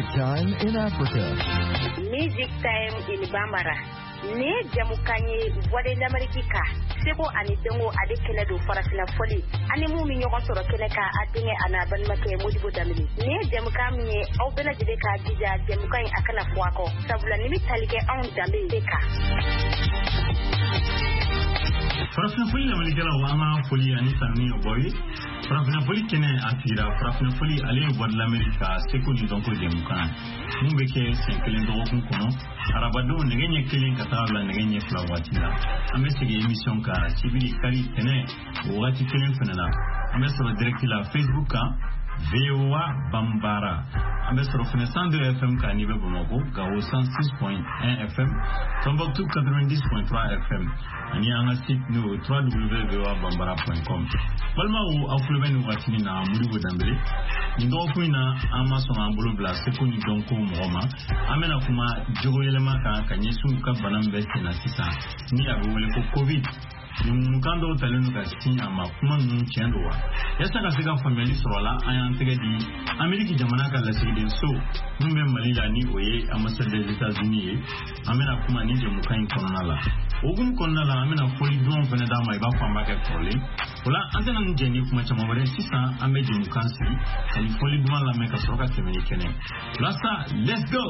time in Africa. Music time in Bambara. Ne jamukanye voix de l'Amérique. Seko ani dengo ade kele do farafina foli. Ani mu mi nyoko soro kele ka adinge ana ban make modibo damini. Ne jamukam ni au bela jide ka dija jamukanye akana fuako. Sabula nimi talike on dambe deka. Farafina foli l'Amérique la wana foli ani sanni oboy. Farafina foli kene afira farafina foli ale voix de l'Amérique seko ni donko jamukana. Mumbeke senkelen do kono. Arabado ngenye kelen katabla ngenye flawatila. Amesege émission ka civili kali tene wati kelen fenana. Amesoro direct la Facebook ka VOA Bambara. Amesoro fensan de FM ka nive Bamako ka 106.1 FM. Tombouctou 90.3 FM. Ani anga site no www.voabambara.com. Balma ou afulben watini na mudibo dambele. Ndo kuina ama sona bolo bla sekoni donko moma. Amena kuma jogo yelema ka nyesu ka banambe na sisa. Ni abole ko COVID. Mukando talenu ka sin ama kuma nu chendo wa. Yasa ka sega family sorola ayantege di Ameriki jamana ka la sigide so. Numbe malila ni oye ambassadeur des États-Unis. Amena kuma ni je mukain konala. Ogum konala amena foli don feneda mai ba kwamba ke foli. Ola antena njeni kuma chamaware sisa ameje mukansi. Kali foli duma la meka soroka semeni kene. Lasta, let's go.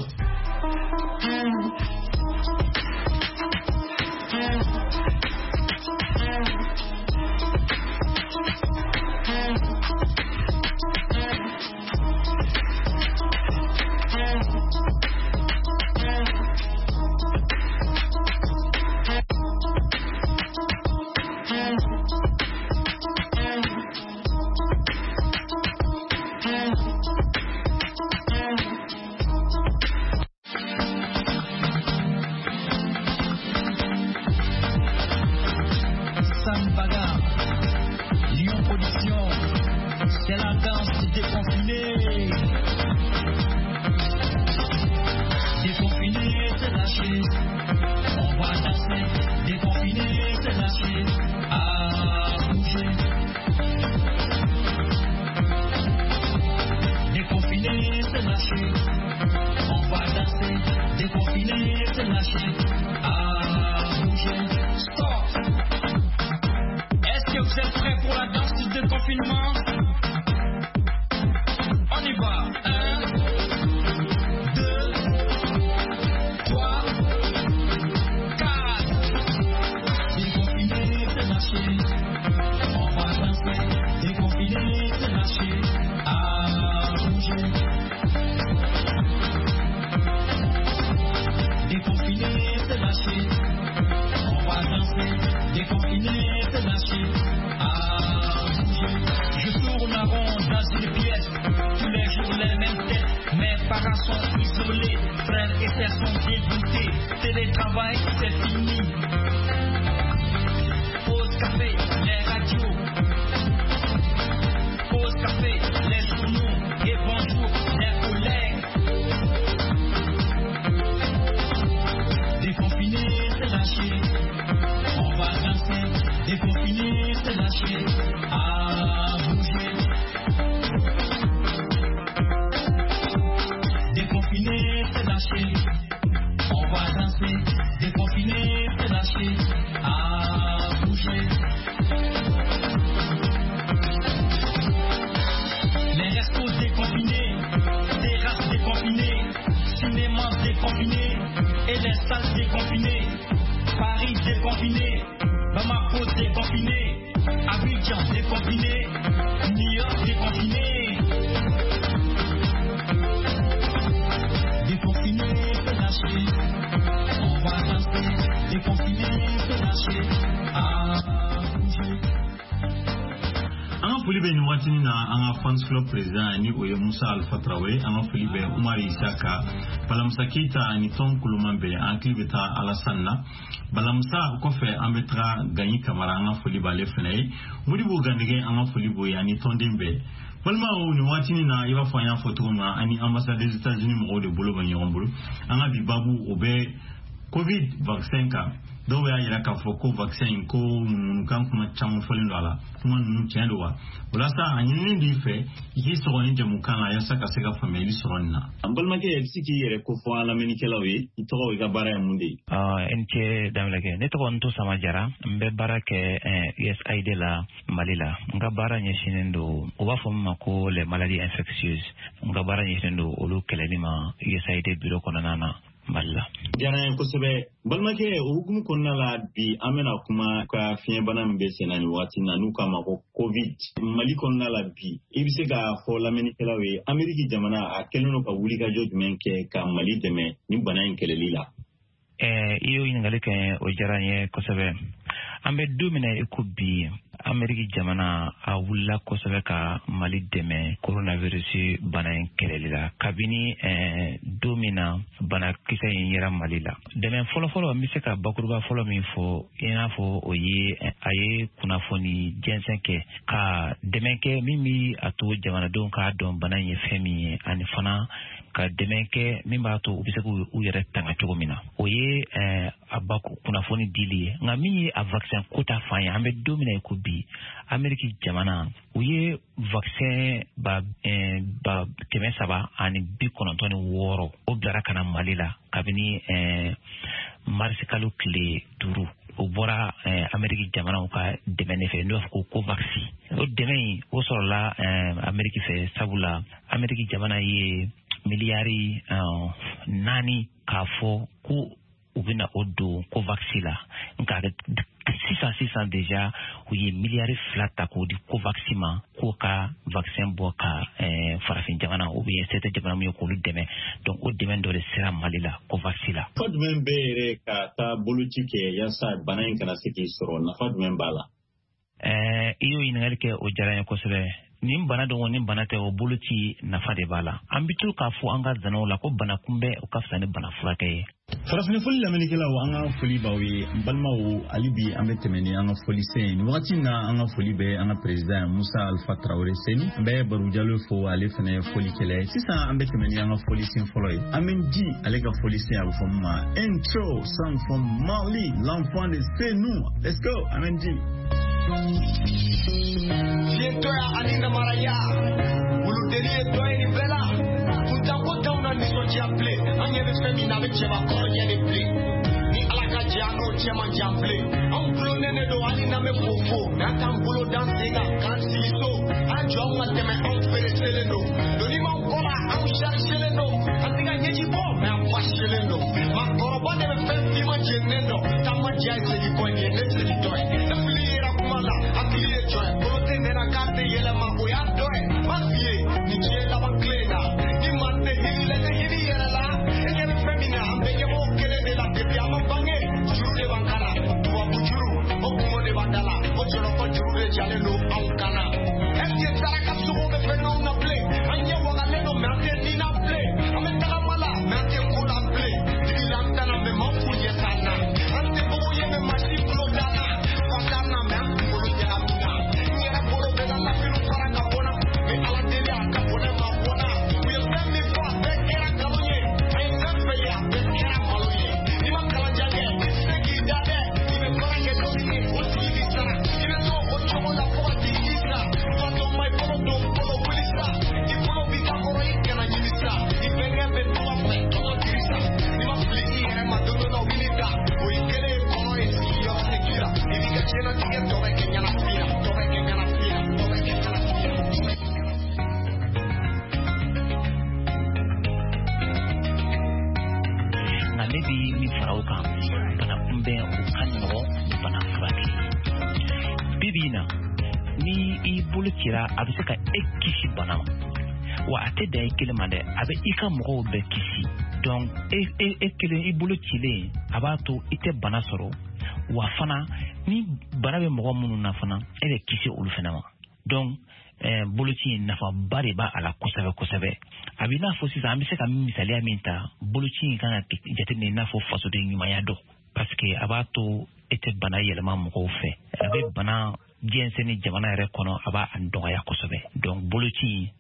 Fans Club President ni Oye Musa Alpha Traoré anga Filibe Umar Isaka Balamsa Keita ani Tom Kulumambe ankli beta Alassane Balamsa kofe ametra Gagny Camara anga Filiba lefene Modibo Gandege anga Filibo yani Tondembe Palma ni watini na iwa fanya photoma ani ambassade des États-Unis mo de bolo banyo mbulu anga Bibabu obe COVID vaccin ka dɔw y'a yira k'a fɔ ko vaccin in ko kan kuma caman fɔlen don a la kuma ninnu tiɲɛ don wa o la sa a ɲinini b'i fɛ i k'i sɔgɔ ni jamukan la yaasa ka se ka faamuyali sɔrɔ nin na an balimakɛ i bɛ se k'i yɛrɛ kofɔ an lamɛnnikɛlaw ye i tɔgɔ i ka baara ye mun de ye n cɛ Danbɛlɛkɛ ne tɔgɔ Nto Sama Jara n bɛ baara kɛ USAID la Mali la n ka baara ɲɛsinnen don u b'a fɔ min ma ko les maladies infectieuses n ka baara ɲɛsinnen don olu kɛlɛli ma USAID bureau kɔnɔna na Mali la. Diyara n ye kosɛbɛ balimakɛ o hukumu kɔnɔna la bi an bɛna kuma ka fiɲɛbana min bɛ sen na nin waati na n'u k'a ma ko COVID Mali kɔnɔna la bi i bɛ se k'a fɔ lamɛnnikɛlaw ye Ameriki jamana a kɛlen don ka wulikajɔ jumɛn kɛ ka Mali dɛmɛ nin bana in kɛlɛli la. I y'o ɲininkali kɛ o diyara n ye kosɛbɛ an bɛ don min na i ko bi Ameriki jamana a wulila kosɛbɛ ka Mali dɛmɛ coronavirus bana in kɛlɛli la kabini don min na banakisɛ in yera Mali la dɛmɛ fɔlɔfɔlɔ n bɛ se ka bakuruba fɔlɔ min fɔ i n'a fɔ o ye a ye kunnafoni jɛnsɛn kɛ ka dɛmɛ kɛ min bɛ a to jamanadenw k'a dɔn bana in ye fɛn min ye ani fana ka dɛmɛ kɛ min b'a to u bɛ se k'u yɛrɛ tanga cogo min na o ye a ba kunnafoni dili ye nka min ye a vaccin ko ta fan ye an bɛ don min na i ko bi Ameriki jamana u ye vaccin ba 396 o bilara ka na Mali la kabini marisi kalo tile 5 o bɔra Ameriki jamana ka dɛmɛ ne fɛ n'o fɔ ko COVAX o dɛmɛ in o sɔrɔla Ameriki fɛ sabula Ameriki jamana ye miliyari 4 k'a fɔ ko u bɛna o don COVAX la nka sisan deja u ye miliyari 2 ta k'o di COVAX ma k'o ka vaccin bɔ ka farafin jamana ou bien CETA jamana min ye k'olu dɛmɛ donc o dɛmɛ dɔ de sera Mali la COVAX la. Nafa jumɛn bɛ yɛrɛ ka taa boloci kɛ yaasa bana in kana se k'i sɔrɔ nafa jumɛn b'a la? I y'o ɲininkali kɛ o diyara n ye kosɛbɛ. Nin bana dɔn ni bana tɛ o boloci nafa de b'a la an bɛ to k'a fɔ an ka zanaw la ko bana kunbɛn o ka fisa ni bana furakɛ ye. Farafin foli lamɛnnikɛlaw an ka foli b'aw ye n balimaw hali bi an bɛ tɛmɛ ni an ka foli sen nin wagati in na an ka foli bɛ an ka président Musa Alpha Traoré Seni an bɛ Baru Jalo fo ale fana ye folikɛla ye sisan an bɛ tɛmɛ ni an ka foli sen fɔlɔ ye an bɛ di ale ka foli sen a bɛ fɔ min ma intro sound from Mali l'enfant de Senou let's go an bɛ di. Toya Alina Maraya, Uluderie Toy Vela, Utakota una nisojample, Anye Femina Cheva Koyani Play, Ni Alaka Jano Chema Jample, Amplone do Alina me Fofo, Natambulo Dantinga, Kansi so, Anjoma Teme Amfere Seleno, Donima Kola, Amshar Seleno, Antinga Yejibo, Mampa Seleno, Makoroba de Femima Genendo, Tamaja Sedicoy, Nesitoy, the Fleer of Mala, Akili Joy. Yela magoya doe mafie ni chela baklena ni mande hile de hili yela ene femina ambege mo kele de la pepe amabange jure bankala tuwa bujuru okumo de bandala ojoro ko jure jale no ankana eke saraka sumo be feno na play anye wagale no mate ni na play ametaka mala mate ko na play dilanta na me mafu yesana ante bo yeme masi klodana fakana me ko de la muna nyera bolo de la a bɛ se ka kisi bana ma wa a tɛ da i kelen ma dɛ a bɛ i ka mɔgɔw bɛɛ kisi donc e kelen i bolo cilen a b'a to i tɛ bana sɔrɔ wa fana ni bana bɛ mɔgɔ minnu na fana e bɛ kisi olu fana ma donc boloci nafaba de b'a la kosɛbɛ kosɛbɛ a bɛ i n'a fɔ sisan an bɛ se ka misaliya min ta boloci in kan ka jateminɛ i n'a fɔ fasoden ɲumanya dɔ parce que a b'a to e tɛ bana yɛlɛma mɔgɔw fɛ a bɛ bana jɛnsɛn ni jamana yɛrɛ kɔnɔ a b'a dɔgɔya kosɛbɛ donc boloci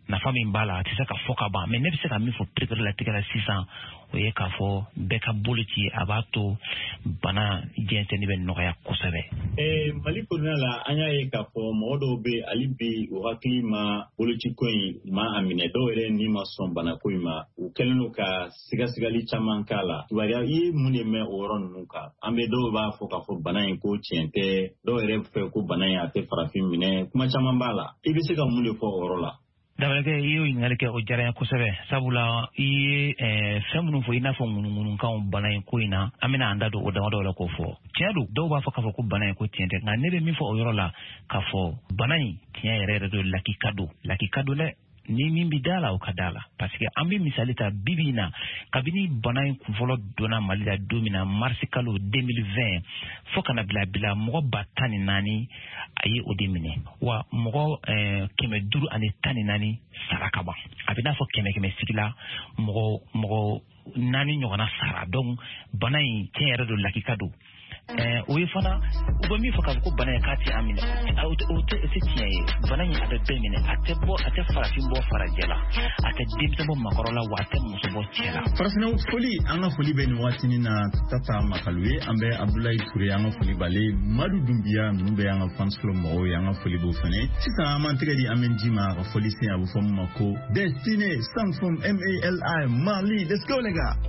nafa min b'a la a tɛ se ka fɔ ka ban mais ne bɛ se ka min fɔ pérépéré latigɛ la sisan o ye k'a fɔ bɛɛ ka boloci a b'a to bana jɛnsɛnni bɛ nɔgɔya kosɛbɛ. Mali kɔnɔna la an y'a ye k'a fɔ mɔgɔ dɔw bɛ hali bi u hakili ma boloci ko in ma a minɛ dɔw yɛrɛ ni ma sɔn bana ko in ma u kɛlen don ka sigasigali caman k'a la. Kibaruya i ye mun de mɛn o yɔrɔ ninnu kan an bɛ dɔw b'a fɔ k'a fɔ bana in ko tiɲɛ tɛ dɔw yɛrɛ fɛ ko bana in a tɛ farafin minɛ kuma caman b'a la i bɛ se ka mun de fɔ o yɔrɔ la. Dabalakɛ i y'o ɲininkali kɛ o diyara n ye kosɛbɛ sabula i ye fɛn minnu fɔ i n'a fɔ ŋunuŋunukanw bana in ko in na an bɛna an da don o damadɔ la k'o fɔ tiɲɛ don dɔw b'a fɔ k'a fɔ ko bana in ko tiɲɛ tɛ nka ne bɛ min fɔ o yɔrɔ la k'a fɔ bana in tiɲɛ yɛrɛ yɛrɛ don lakika don dɛ ni min bi da la o ka da la parce que an bɛ misali ta bibi in na kabini bana in kunfɔlɔ donna Mali la don min na mars kalo 2020 fo kana bila mɔgɔ 14,000 a ye o de minɛ wa mɔgɔ 514 sara ka ban a bɛ n'a fɔ 100 sigila mɔgɔ 4 ɲɔgɔnna sara donc bana in tiɲɛ yɛrɛ don lakika don o ye fana u bɛ min fɔ k'a fɔ ko bana in k'a tɛ an minɛ o tɛ tiɲɛ ye bana in a bɛ bɛɛ minɛ a tɛ farafin bɔ farajɛ la a tɛ denmisɛn bɔ makɔrɔ la wa a tɛ muso bɔ cɛ la. Farafina foli an ka foli bɛ nin waati na Tata Makalu ye an bɛ Abdoulaye Touré an ka foli b'ale Madu Dumbiya ninnu bɛ an ka fans club mɔgɔw ye an ka foli b'o fɛnɛ sisan an b'an tɛgɛ di an bɛ ji ma ka foli sen a bɛ fɔ min ma ko Destiné Sang from MALI Mali let's go les gars.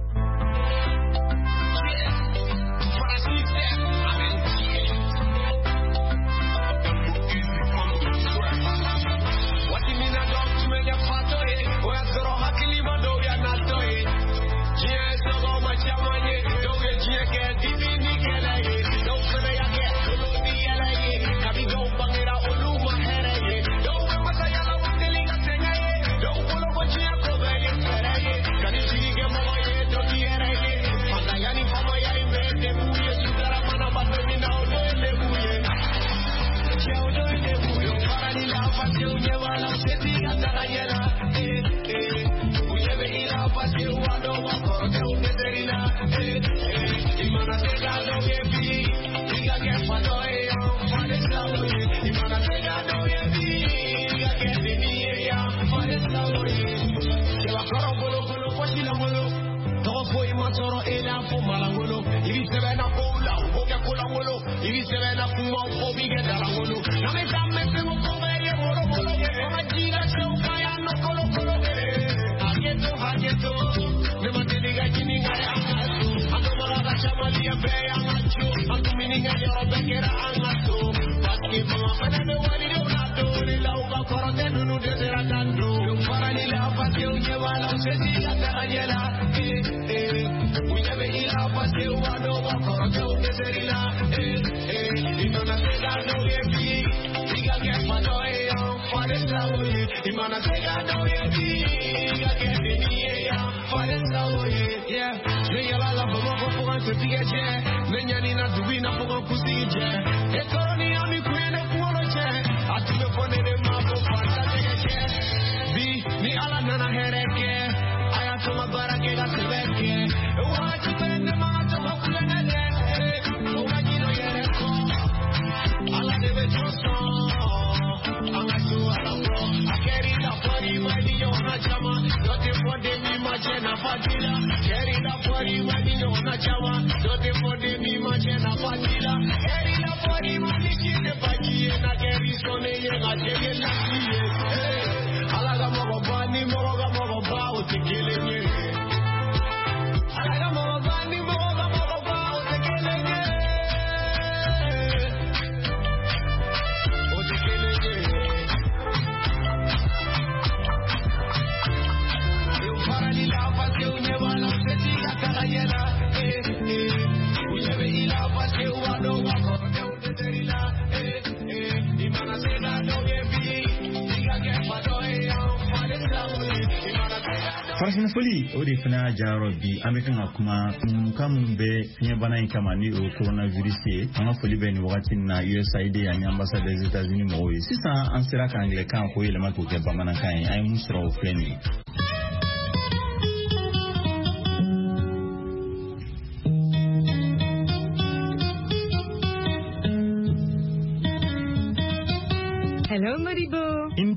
Farafina foli o de fana jayɔrɔ bi an bɛ kan ka kuma kan minnu bɛ fiɲɛbana in kama ni o coronavirus ye an ka foli bɛ nin wagati na USAID ani ambassade des États-Unis mɔgɔw ye sisan an sera ka angilɛkan ko yɛlɛma k'o kɛ bamanankan ye an ye mun sɔrɔ o filɛ nin ye.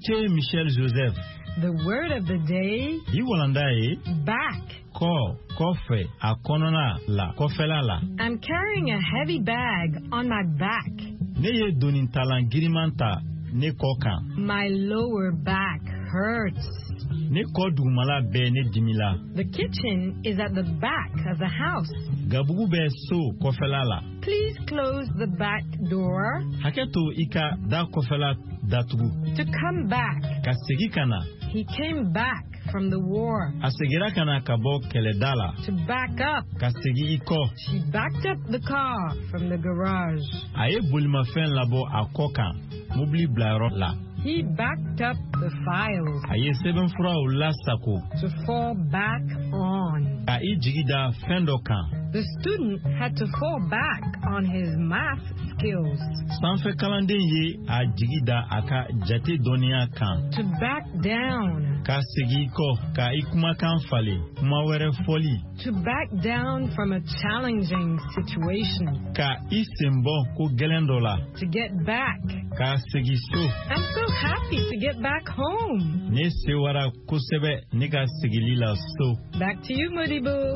Inche Michel Joseph. The word of the day, back. Kofe, akonona la, kofela la. I'm carrying a heavy bag on my back. Neye donintalan girimanta ne koka. My lower back hurts. Ne kodumala be ne dimila. The kitchen is at the back of the house. Gabugu be so kofela la. Please close the back door. Haketo ika da kofela datugu. To come back. Kasegi kana. He came back from the war. Asegira kana kabo keledala. To back up. Kasegi iko. She backed up the car from the garage. Aye bulma fen labo akoka. Mubli blaro la. He backed up the files. Aye seven fura ulasako. To fall back on. Aye jigida fendokan. The student had to fall back on his math skills. Sanfe kalande ye a jigida aka jate donia kan. To back down. Ka segi ko ka ikuma kan fale kuma were foli. To back down from a challenging situation. Ka isembo ko gelendola. To get back. Ka segi so. I'm so happy to get back home. Ne sewara kusebe nega sigilila so. Back to you, Modibo.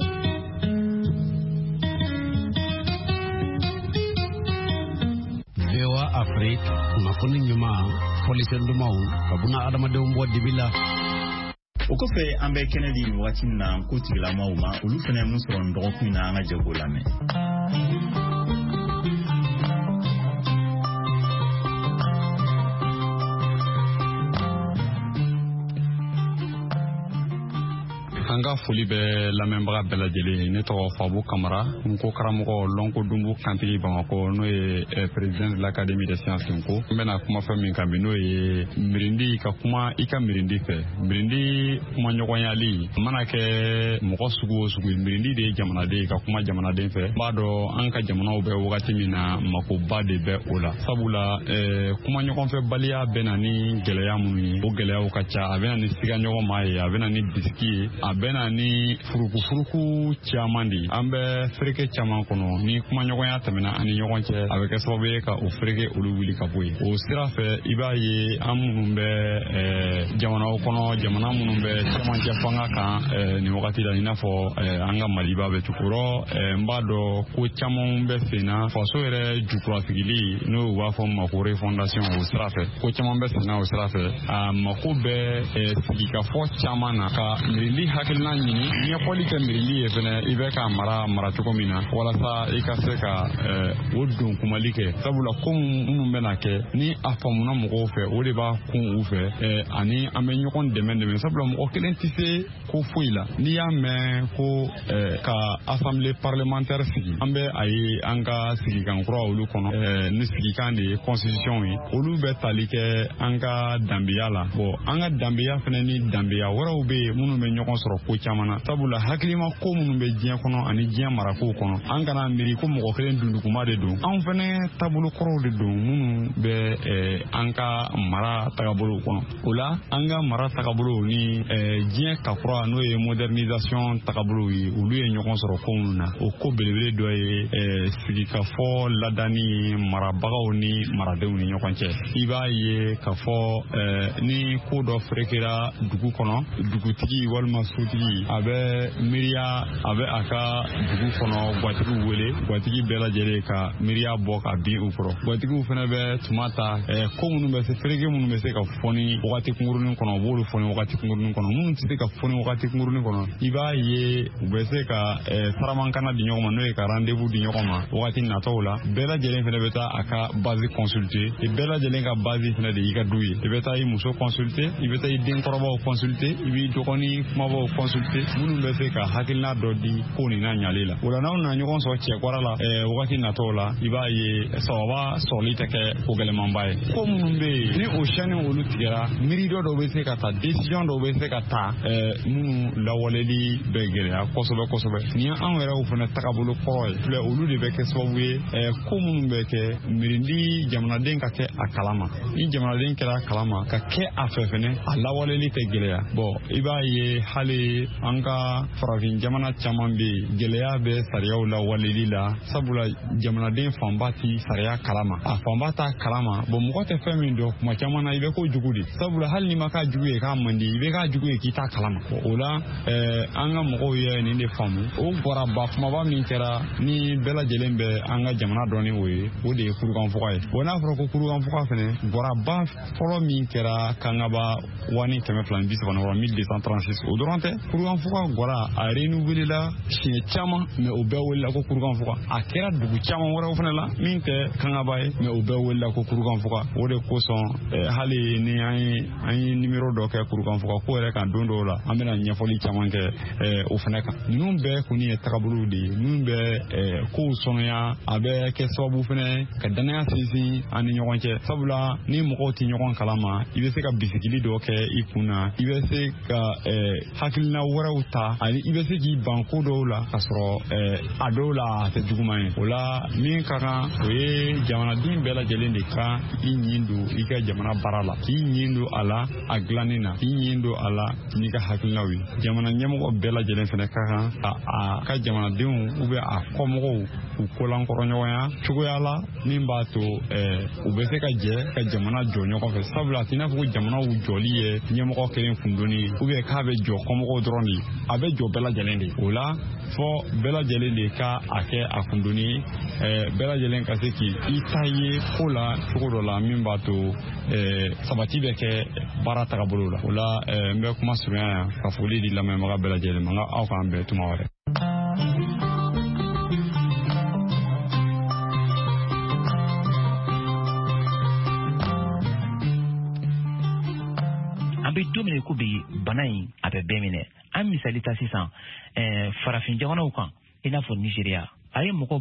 VOA Afrique, mafuni nyuma, polisi ndumau, kabuna adama de umbo dibila. Okofe ambe Kennedy wati na nkoti la mauma, ulufene musoro ndoku na anga jagolame. Anga foli bɛ lamɛnbaga bɛɛ lajɛlen ne tɔgɔ Fabo Kamara nko karamɔgɔ Lonko Dumbu Kantigi Bamako n'o ye président de l'académie des sciences Nko n bɛna kuma fɛn min kan bi n'o ye mirindi ka kuma i ka mirindi fɛ mirindi kuma ɲɔgɔnyali mana kɛ mɔgɔ sugu o sugu mirindi de ye jamanaden ye ka kuma jamanaden fɛ n b'a dɔn an ka jamanaw bɛ wagati min na makoba de bɛ o la sabula kuma ɲɔgɔnfɛ baliya bɛ na ni gɛlɛya minnu ye o gɛlɛyaw ka ca a bɛ na ni siga ɲɔgɔn ma ye a bɛ na ni bisiki ye a bɛna ni furuku caman di an bɛ fereke caman kɔnɔ ni kumaɲɔgɔnya tɛmɛna ani ɲɔgɔn cɛ a bɛ kɛ sababu ye ka o fereke olu wuli ka bɔ yen o sira fɛ i b'a ye an minnu bɛ jamanaw kɔnɔ jamana minnu bɛ cɛmancɛ fanga kan nin wagati la i n'a fɔ an ka Maliba bɛ cogo n b'a dɔn ko caman bɛ senna faso yɛrɛ jukurasigili n'o b'a fɔ ma ko refondation o sira fɛ ko caman bɛ senna o sira fɛ a mako bɛ sigikafɔ caman na ka mirindi hakilina ɲini ɲɛfɔli kɛ mirindi ye fɛnɛ i bɛ ka mara cogo min na walasa i ka se ka o don kumali kɛ sabula ko minnu bɛna kɛ ni a faamuna mɔgɔw fɛ o de b'a kun u fɛ ani an bɛ ɲɔgɔn dɛmɛ sabula mɔgɔ kelen tɛ se ko foyi la n'i y'a mɛn ko ka assemblée parlementaire sigi an bɛ a ye an ka sigikan kura olu kɔnɔ ni sigikan de ye constitution ye olu bɛ tali kɛ an ka danbeya la bon an ka danbeya fɛnɛ ni danbeya wɛrɛw bɛ yen minnu bɛ ɲɔgɔn sɔrɔ ko caman na sabula hakilima ko minnu bɛ diɲɛ kɔnɔ ani diɲɛ marakow kɔnɔ an kana miiri ko mɔgɔ kelen dunduguma de don anw fɛnɛ taabolo kɔrɔw de don minnu bɛ an ka mara tagabolow kɔnɔ o la an ka mara tagabolow ni diɲɛ kakura n'o ye modernisation tagabolow ye olu ye ɲɔgɔn sɔrɔ ko minnu na o ko belebele dɔ ye sigikafɔ ladani ye marabagaw ni maradenw ni ɲɔgɔn cɛ i b'a ye k'a fɔ ni ko dɔ ferekera dugu kɔnɔ dugutigi walima sotigi a bɛ miiriya a bɛ a ka dugu kɔnɔ gwatigiw wele gwatigi bɛɛ lajɛlen ka miiriya bɔ ka bin u kɔrɔ gwatigiw fɛnɛ bɛ tuma ta ko minnu bɛ se fereke minnu bɛ se ka fɔni wagati kunkurunin kɔnɔ u b'olu fɔni wagati kunkurunin kɔnɔ minnu tɛ se ka fɔni wagati kunkurunin kɔnɔ i b'a ye u bɛ se ka saramankana di ɲɔgɔn ma n'o ye ka rendez-vous di ɲɔgɔn ma wagati nataw la bɛɛ lajɛlen fɛnɛ bɛ taa a ka base consulter bɛɛ lajɛlen ka base fɛnɛ de y'i ka du ye i bɛ taa i muso consulter i bɛ taa i denkɔrɔbaw consulter i b'i dɔgɔnin kumabaw consulter minnu bɛ se ka hakilina dɔ di ko nin na ɲali la o la n'aw nana ɲɔgɔn sɔrɔ cɛkwara la wagati natɔw la i b'a ye sababa sɔrɔli tɛ kɛ ko gɛlɛmanba ye ko minnu bɛ yen ni o siyɛnni olu tigɛra miiri dɔ dɔw bɛ se ka ta décision dɔw bɛ se ka ta minnu lawaleli bɛ gɛlɛya kosɛbɛ ni an yɛrɛ fana tagabolo kɔrɔ ye filɛ olu de bɛ kɛ sababu ye ko minnu bɛ kɛ mirindi jamanaden ka kɛ a kalama ni jamanaden kɛra a kalama ka kɛ a fɛ fɛnɛ a lawaleli tɛ gɛlɛya i b'a ye hali an ka farafin jamana caman bɛ yen gɛlɛya bɛ sariyaw lawaleli la sabula jamanaden fanba ti sariya kalama a fanba t'a kalama mɔgɔ tɛ fɛn min dɔn kuma caman na i bɛ ko jugu de sabula hali ni ma k'a jugu ye k'a man di i bɛ k'a jugu ye k'i t'a kalama o la an ka mɔgɔw ye nin de faamu o bɔraba kumaba min kɛra ni bɛɛ lajɛlen bɛ an ka jamana dɔn ni o ye o de ye kurukanfuga ye n'a fɔra ko kurukanfuga fɛnɛ bɔraba fɔlɔ min kɛra kangaba 1236 o dɔrɔn tɛ kurukanfuga gɔra a renouvelé la siɲɛ caman mais o bɛɛ welela ko kurukanfuga a kɛra dugu caman wɛrɛw fɛnɛ la min tɛ kangaba ye mais o bɛɛ welela ko kurukanfuga o de kosɔn hali ni an ye numéro dɔ kɛ kurukanfuga ko yɛrɛ kan don dɔw la an bɛna ɲɛfɔli caman kɛ o fɛnɛ kan ninnu bɛɛ kɔni ye tagabolow de ye minnu bɛ kow sɔnɔya a bɛ kɛ sababu fɛnɛ ka danaya sinsin an ni ɲɔgɔn cɛ sabula ni mɔgɔw tɛ ɲɔgɔn kalama i bɛ se ka bisigili dɔ kɛ i kun na i bɛ se ka hakilina wɛrɛw ta ani i bɛ se k'i ban ko dɔw la ka sɔrɔ a dɔw la a tɛ juguman ye o la min ka kan o ye jamanaden bɛɛ lajɛlen de kan i ɲin don i ka jamana baara la k'i ɲin don a la a dilanni na k'i ɲin don a la n'i ka hakilinaw ye jamana ɲɛmɔgɔ bɛɛ lajɛlen fana ka kan a ka jamanadenw a kɔmɔgɔw u kolankɔrɔɲɔgɔnya cogoya la min b'a to u bɛ se ka jɛ ka jamana jɔ ɲɔgɔn fɛ sabula a t'i n'a fɔ ko jamanaw jɔli ye ɲɛmɔgɔ kelen kundonni k'a bɛ jɔ kɔmɔgɔw dɔrɔn de a bɛ jɔ bɛɛ lajɛlen de o la fɔ bɛɛ lajɛlen de ka a kɛ a kundonni bɛɛ lajɛlen ka se k'i ta ye ko la cogo dɔ la min b'a to sabati bɛ kɛ baara tagabolo la o la n bɛ kuma surunya yan ka foli di lamɛnbaga bɛɛ lajɛlen ma aw k'an bɛn tuma wɛrɛ. Be domine ko bi bana in a bɛ bɛɛ minɛ an misali ta sisan farafin jamanaw kan i n'a fɔ Nigeria a ye mɔgɔ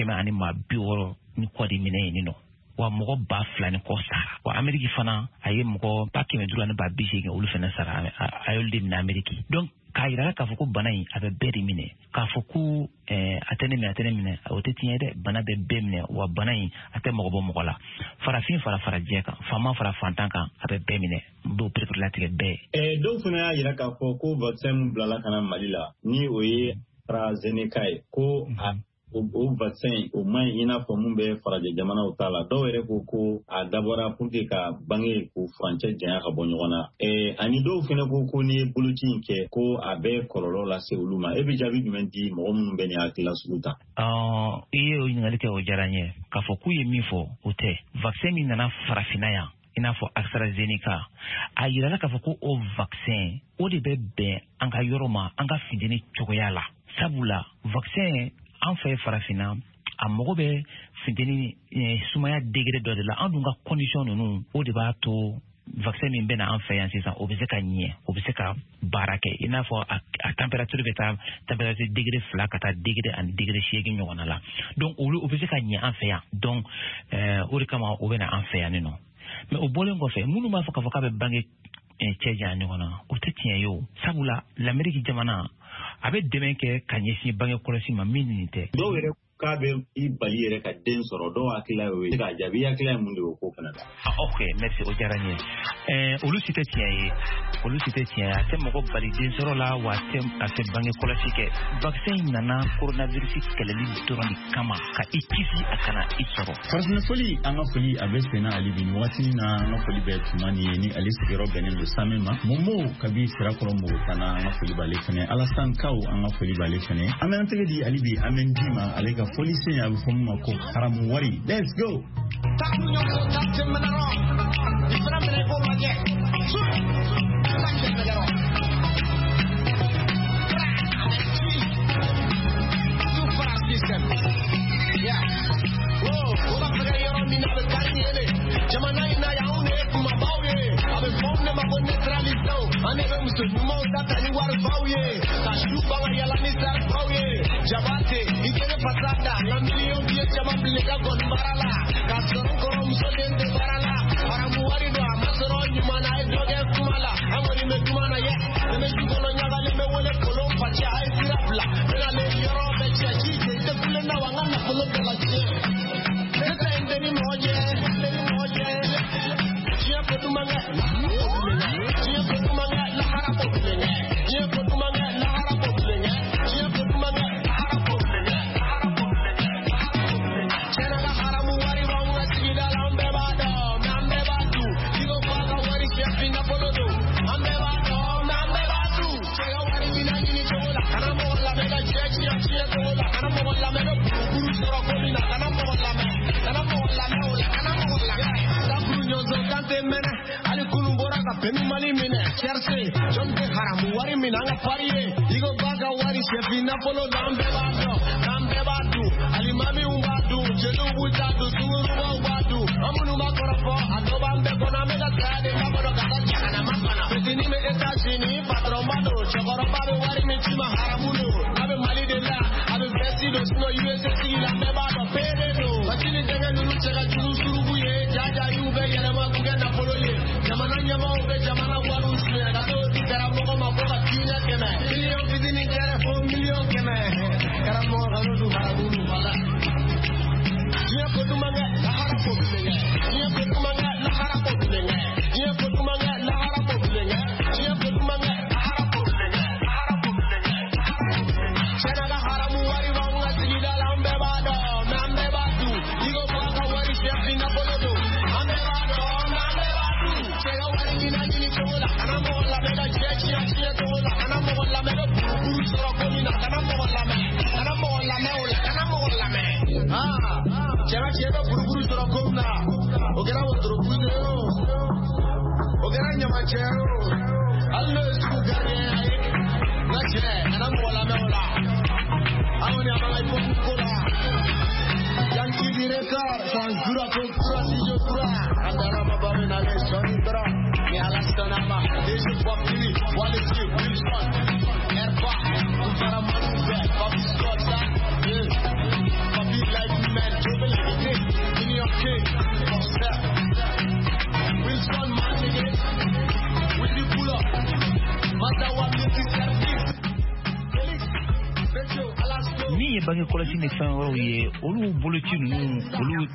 160 ni kɔ de minɛ yen nɔ wa mɔgɔ 2000 ni kɔ sara wa Ameriki fana a ye mɔgɔ 180 olu fana sara a y'olu de minɛ Ameriki donc k'a yira k'a fɔ ko bana in a bɛ bɛɛ de minɛ k'a fɔ ko a tɛ ne minɛ o tɛ tiɲɛ dɛ bana bɛ bɛɛ minɛ wa bana in a tɛ mɔgɔ bɔ mɔgɔ la farafin fara farajɛ kan faama fara fantan kan a bɛ bɛɛ minɛ dɔw perepere bɛɛ dɔw fana y'a yira k'a fɔ ko vaccin min bilala ka na Mali la ni o ye AstraZeneca ye ko o vaccin o man ɲi i n'a fɔ mun bɛ farajɛ jamanaw ta la dɔw yɛrɛ ko a dabɔra pour que ka bange k'u furancɛ janya ka bɔ ɲɔgɔn na ani dɔw fana ko ni ye boloci in kɛ ko a bɛ kɔlɔlɔ lase olu ma e bɛ jaabi jumɛn di mɔgɔ minnu bɛ nin hakilila sugu ta i ye o ɲininkali kɛ o diyara n ye k'a fɔ k'u ye min fɔ o tɛ vaccin min nana farafinna yan i n'a fɔ AstraZeneca a yirala k'a fɔ ko o vaccin o de bɛ bɛn an ka yɔrɔ ma an ka fidini cogoya la sabula vaccin an fɛ farafinna a mago bɛ finteni sumaya degré dɔ de la an dun ka condition ninnu o de b'a to vaccin min bɛ na an fɛ yan sisan o bɛ se ka ɲɛ o bɛ se ka baara kɛ i n'a fɔ a température bɛ taa température degré 2 ka taa degré ani degré 8 ɲɔgɔn la donc o bɛ se ka ɲɛ an fɛ yan donc o de kama o bɛ na an fɛ yan nɔ mais o bɔlen kɔfɛ minnu b'a fɔ k'a fɔ k'a bɛ bange cɛ janya ɲɔgɔn na o tɛ tiɲɛ ye o sabula l'Amérique jamana a bɛ dɛmɛ kɛ ka ɲɛsin bange kɔlɔsi ma min nin tɛ dɔw yɛrɛ k'a bɛ i bali yɛrɛ ka den sɔrɔ dɔw hakilila y'o ye k'a jaabi hakilila ye mun de y'o ko fana la ok merci o diyara n ye olu si tɛ tiɲɛ ye a tɛ mɔgɔ bali den sɔrɔ la wa a tɛ bange kɔlɔsi kɛ vaccin in nana coronavirus kɛlɛli dɔrɔn de kama ka i kisi a kana i sɔrɔ farafin foli an ka foli a bɛ senna ali bi nin waati na an ka foli bɛ tuma ni ye ni ale sigiyɔrɔ bɛnnen don Samɛ ma Momo kabi sirakɔrɔ Mogotana an ka foli b'ale fɛnɛ Alassane Kaw an ka foli b'ale fɛnɛ an bɛ an tɛgɛ di ali bi an bɛ di ma ale ka foli sen a bɛ fɔ min ma ko haramu wari let's go Jabate, ikene pasada, la million bie chama blega gon barala, kasoro korom so dente barala, para muari do amasoro nyumana e doge kumala, kana mo la me no kuru soro ko mi na kana mo la me o la kana mo la me da kuru nyozo kante mene ali kunu bora ka pemi mali mine cherse jonte haramu wari minanga pariye digo baga wari chefina polo nambe badu ali mami umbadu chelu butadu suru ubadu amunu makorofo adobambe kona mega kade mabodo kata kana mapana petini me etachini patromado chokoro bado wari michima haramuno abe mali de la abe presido sino USSC la mebado peredo bakini tege nunu chega churu buye jaja yube yele makuge na polo ye jamana nyama ube jamana waru suya gato dikara moko maboka kinya keme million fidini kere 4 million keme karamo gano du haramuno wala ye kodumanga la harapo bilenga ye kodumanga la harapo bilenga ye kodumanga la harapo bilenga ye kodumanga la harapo bilenga senaga haramu wari wanga sigida lambe bado nambe badu digo baka wari chefina bolodo ambe badu sega wari ni tola kana mo la mega chechi tola kana mo la mega buru soro komina kana mo la me ola kana mo la me cheba buruburu soro komna ogera wotro buzeo ogera nyama chero allo su gare ai nache kana mo la me ola awoni amala ipo kola yanki director sankura kokura sijo kura andara mabawe na le sondra ni alastana ma desu popili quality wilson erba para manube papi scotta papi like man trouble in your king wilson manige with the pull up mata wa miti service ni ye bange kɔlɔsi ni fɛn wɛrɛw ye olu boloci ninnu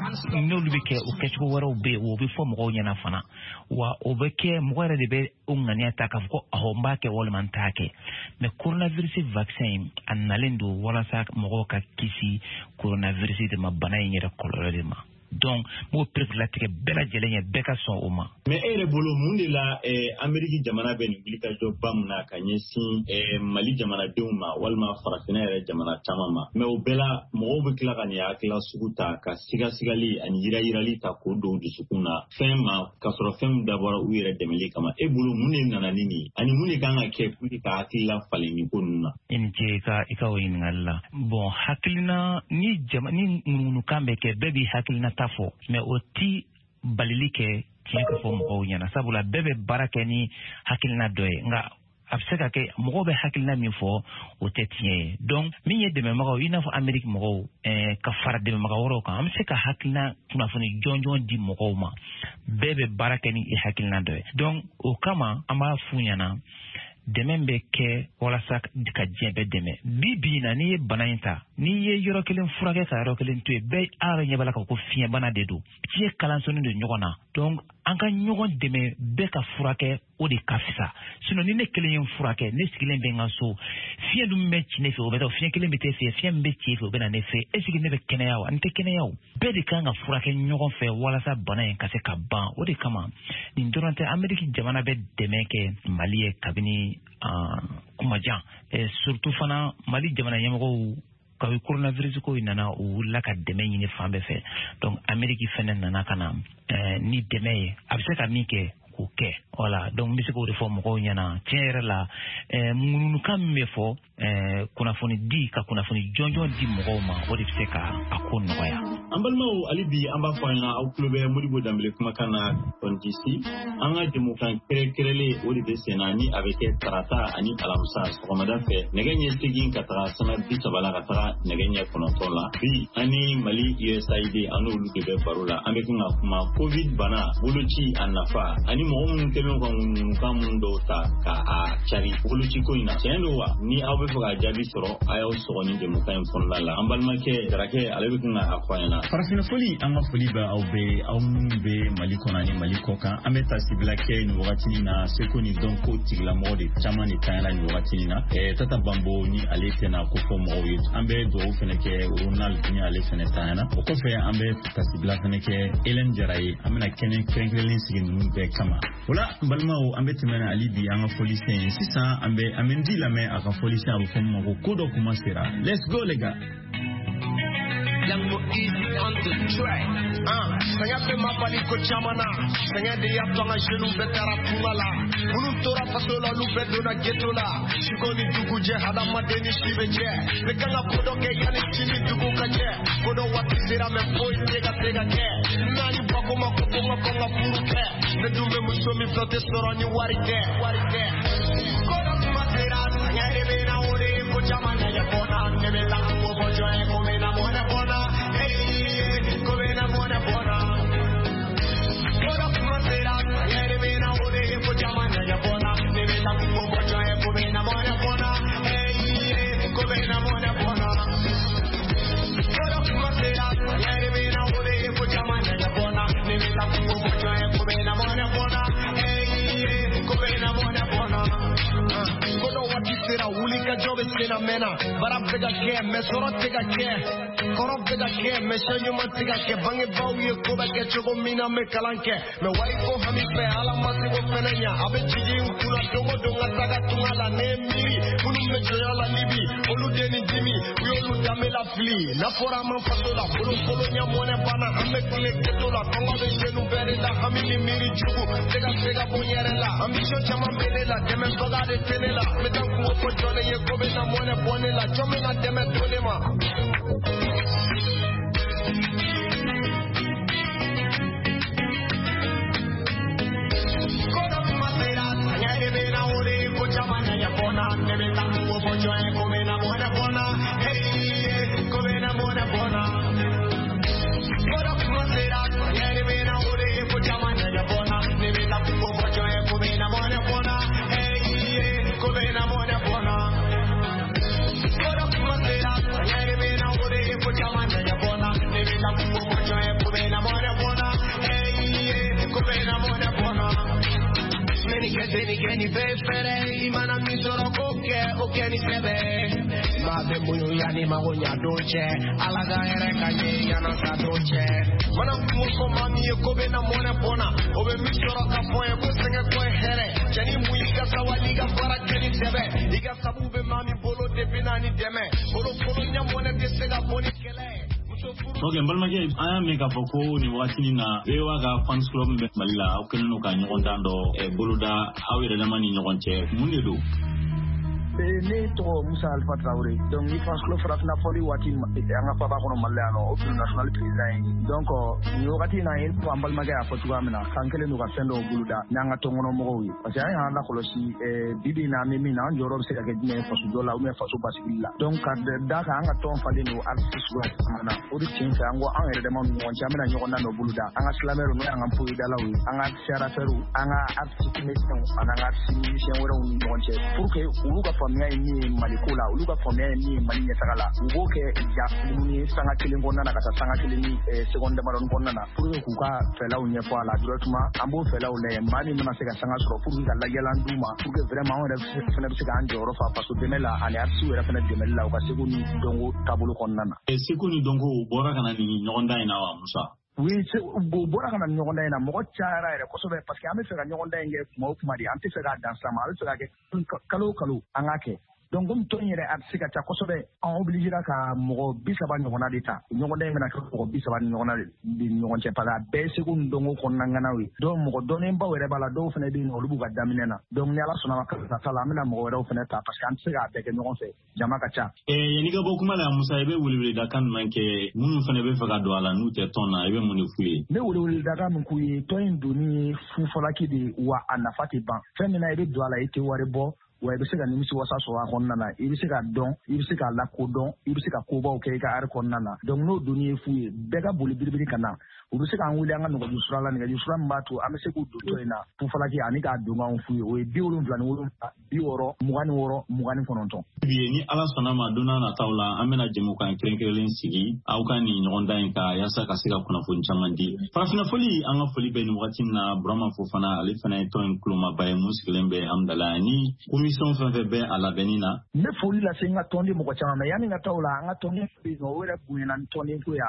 n'olu bɛ kɛ o kɛcogo wɛrɛw bɛ yen o bɛ fɔ mɔgɔw ɲɛna fana wa o bɛ kɛ mɔgɔ yɛrɛ de bɛ o ŋaniya ta k'a fɔ ko awɔ n b'a kɛ walima n t'a kɛ mais coronavirus vaccin a nalen don walasa mɔgɔw ka kisi coronavirus de ma bana in yɛrɛ kɔlɔlɔ de ma donc m'o pereflatigɛ bɛɛ lajɛlen ye bɛɛ ka sɔn o ma. mais e yɛrɛ bolo mun de la Amérique jamana bɛ nin wulikajɔ ba mun na ka ɲɛsin Mali jamanadenw ma walima farafinna yɛrɛ jamana caman ma mais o bɛɛ la mɔgɔw bɛ tila ka nin hakilila sugu ta ka sigasigali ani yirayirali ta k'o don dusukun na fɛn ma k'a sɔrɔ fɛn min dabɔra u yɛrɛ dɛmɛli kama e bolo mun de nana ni nin ani mun de kan ka kɛ pour que ka hakilila falen nin ko ninnu na. i ni ce i ka o ɲininkali la bon hakilina ni ŋunuŋunukan bɛ kɛ bɛɛ b'i hakilina ta fɔ mais o ti balili kɛ tiɲɛ ka fɔ mɔgɔw ɲɛna sabula bɛɛ bɛ baara kɛ ni hakilina dɔ ye nka a bɛ se ka kɛ mɔgɔw bɛ hakilina min fɔ o tɛ tiɲɛ ye donc min ye dɛmɛbagaw i n'a fɔ Amérique mɔgɔw ka fara dɛmɛbaga wɛrɛw kan an bɛ se ka hakilina kunnafoni jɔnjɔn di mɔgɔw ma bɛɛ bɛ baara kɛ ni hakilina dɔ ye donc o kama an b'a f'u ɲɛna dɛmɛ bɛ kɛ walasa ka diɲɛ bɛɛ dɛmɛ bi na n'i ye bana in ta n'i ye yɔrɔ kelen furakɛ ka yɔrɔ kelen to yen bɛɛ a ɲɛ b'a la ko fiɲɛbana de don fiɲɛ kalansonnen don ɲɔgɔn na donc an ka ɲɔgɔn dɛmɛ bɛɛ ka furakɛ o de ka fisa sinon ni ne kelen ye furakɛ ne sigilen bɛ n ka so fiɲɛ dun bɛ ci ne fɛ o bɛ taa fiɲɛ kelen bɛ t'e fɛ fiɲɛ min bɛ ci e fɛ o bɛ na ne fɛ est-ce que ne bɛ kɛnɛya wa n tɛ kɛnɛya o bɛɛ de kan ka furakɛ ɲɔgɔn fɛ walasa bana in ka se ka ban o de kama nin dɔrɔn tɛ Amérique jamana bɛ dɛmɛ kɛ Mali ye kabini kumajan surtout fana Mali jamana ɲɛmɔgɔw kabi coronavirus ko nana u wulila ka dɛmɛ ɲini fan bɛɛ fɛ donc Amérique fɛnɛ nana ka na ni dɛmɛ ye a bɛ se ka min kɛ k'o kɛ voilà donc n bɛ se k'o de fɔ mɔgɔw ɲɛna tiɲɛ yɛrɛ la ŋununukan min bɛ fɔ kunnafoni di ka kunnafoni jɔnjɔn di mɔgɔw ma o de bɛ se ka a ko nɔgɔya. an balimaw hali bi an b'a fɔ an ɲɛna aw tulo bɛ Modibo Danbele kumakan na kɔntisi an ka jɛmukan kɛrɛnkɛrɛnlen o de bɛ sen na ni a bɛ kɛ tarata ani alamisa sɔgɔmada fɛ nɛgɛ ɲɛ 8 ka taga sana 30 la ka taga nɛgɛ ɲɛ 9 la bi ani Mali USAID an n'olu de bɛ baro la an bɛ kan ka kuma covid bana boloci a nafa ani mɔgɔ minnu kɛlen ka ŋununukan minnu dɔw ta ka a cari boloci ko in na tiɲɛ don wa ni aw bɛ fɛ ka jaabi sɔrɔ a y'aw sɔgɔ ni jɛmukan in kɔnɔna la an balimakɛ Darakɛ ale bɛ kan ka a fɔ an ɲɛna. Farafina foli an ka foli bɛ aw bɛɛ aw minnu bɛ Mali kɔnɔ ani Mali kɔ kan an bɛ tasibila kɛ nin wagati na seko ni dɔnko tigilamɔgɔ de caman de tanyana nin wagati na Tata Bambo ni ale tɛna ko fɔ mɔgɔw ye an bɛ dugawu fɛnɛ kɛ Ronald ni ale fɛnɛ tanyana o kɔfɛ an bɛ tasibila fɛnɛ kɛ Hélène Jara ye an bɛna kɛnɛ kɛrɛnkɛrɛnlen sigi ninnu bɛɛ kama o la balimaw an bɛ tɛmɛ na ali bi an ka foli sen sisan an bɛ di lamɛn a ka foli sen a bɛ fɔ ma ko dɔ kuma sera let's go les gars. young mo easy on the track. Saya pe mabali ko chamana, saya dia tonga jenu betara pungala. Munun tora fasola lu bedona getola. Shikoni dugu je hada madeni shibeje. Lekanga podo ke yani chini dugu kaje. Podo wati sera me boy tega ke. Nani bakoma konga furuke. Ne dumbe musomi flote sorani warike. Kodo matera saya rebena ore ko chamana ya bona ne bela ko bojo e ko mena mona bona. Hey ko mena mona bona. Kodo matera saya rebena ore ko chamana ya bona ne bela ko bojo e ko mena mona bona. Hey ko mena mona bona. Kodo matera saya rebena ore ko chamana ya bona ne bela ko bojo e ko mena mona bona. Hey ko mena mona bona. Kodo wati sera wuli ka jobe sena mena bara pega ke me soro tega ke koro pega ke me shanyo ma tega ke bange bawi ko ba ke chogo mina me kalanke me wai ko hami pe ala masi ko penanya abe chiji ukuna dongo donga taga tungala ne miri unu me joyala libi olu deni jimi we olu damela fli na fora man fasola bulu kolonya mone bana ame kule ketola kongo be jenu berenda hami ni miri jugu tega bonyerela ambition chama belela deme soga de tenela me dan ko ko jone ye ko be na mone bonela chome na deme tonema. Kodo matera saya rebena ore ko chamana ya bona ne me dan ko bojo e ko me na mone bona. Hey ko me na mone bona. Kodo matera saya rebena ore ko chamana ya bona ne me dan ko bojo e ko me na mone bona. Hey ko me na mone bona. Kodo matera saya rebena ore ko chamana ya bona ne me dan ko bojo e ko me na mone bona. Hey ko me na mone bona. Meni che ni fefere imana mi soro koke ni sebe ma be muyo yani magonya doche alaga ere kanye yana sa doche mana ko mami ko be na mona bona obe mi soro ka foye ko senge ko here chani muyi ka sawali ga para chani sebe iga sabu be mami bolo de binani deme bolo nya mona de sega boni kele. Okay, mbalmake aya meka foko ni wakati na wewa ga fans club be malila okeno ka nyon dando e buluda awire na mani nyon che mundedo ne to Musa Alpha Traoré donc ni France Club Frafna Foli wati anga fa ba kono malano au national président donc ni wakati na en to ambal maga fa tuga mina kankele no ka sendo buluda nyanga to ngono mo wi parce que ay anda kolosi bibi na mimi na njoro se ka gine fa su dola ou me fa su basibilla donc da ka anga to fali no artist wa mana o di tin fa ngo an ere de mon won chamina nyoko na no buluda anga slamero no anga pu idala wi anga shara feru anga artist mission anga mission wero ni wonche pour que uluga famia ni malikula uluga famia ni malinya tagala uboke ya ni sanga kilingona na kata sanga kilini seconde maron konna na pour que kuka fela unye kwa la directement ambo fela ule mani na sega sanga soro pour que la gela nduma pour que vraiment on refene sega anjoro fa parce que demela ani arsu era fene demela o ka seguni dongo tabulu konna na seguni dongo bora kana ni nyonda ina wa Musa. Oui, c'est bora kana nyonda ina mo chara era ko sobe parce que ame fega nyonda nge mo kuma di ante fega dansa ma fega ke kalo angake donc comme to yere artiste ka kosobe en obligé ka mo bisaba nyona dita nyonda ngana ko bisaba nyona di nyon che pala be segun dongo ko nangana wi do mo donen ba were bala do fene di no lubu ga daminena donc ni ala sona ka sala mina mo were fene ta parce que ante ga de nyon fe jama ka cha yani ga bokuma la Musa ebe wuli da kan manke munu fene be faga do ala nu te tonna ebe munu fuye ne wuli da ga mun kuyi to induni fu falaki di wa anafati ban femina ebe do ala ite ware bo wa ibe se ka nimisi wasa so wa konna na ibe se ka don ibe se ka la ko don ibe se ka ko ba o ke ka ar konna na donc no doni fuye be ka boli biribiri kana o be se ka wuli anga no ko jusura ni ga jusura mbatu ame se ko do to ina fu falaki ani ka do ma fuye o bi wolo mflani wolo bi woro mugani kononton biye ni ala sona ma dona na tawla amena jemu kan krenkrelen sigi au kan ni ngonda inka yasa ka siga kuna fon chamandi farafina foli anga foli be ni wakati na brama fofana alifana to inkluma baye muskilembe amdalani mission fɛnfɛn bɛ a labɛnni na. Ne foli la se n ka tɔnden mɔgɔ caman ma yanni n ka taa o la an ka tɔnden no wɛrɛ bonya na ni tɔnden ko y'a la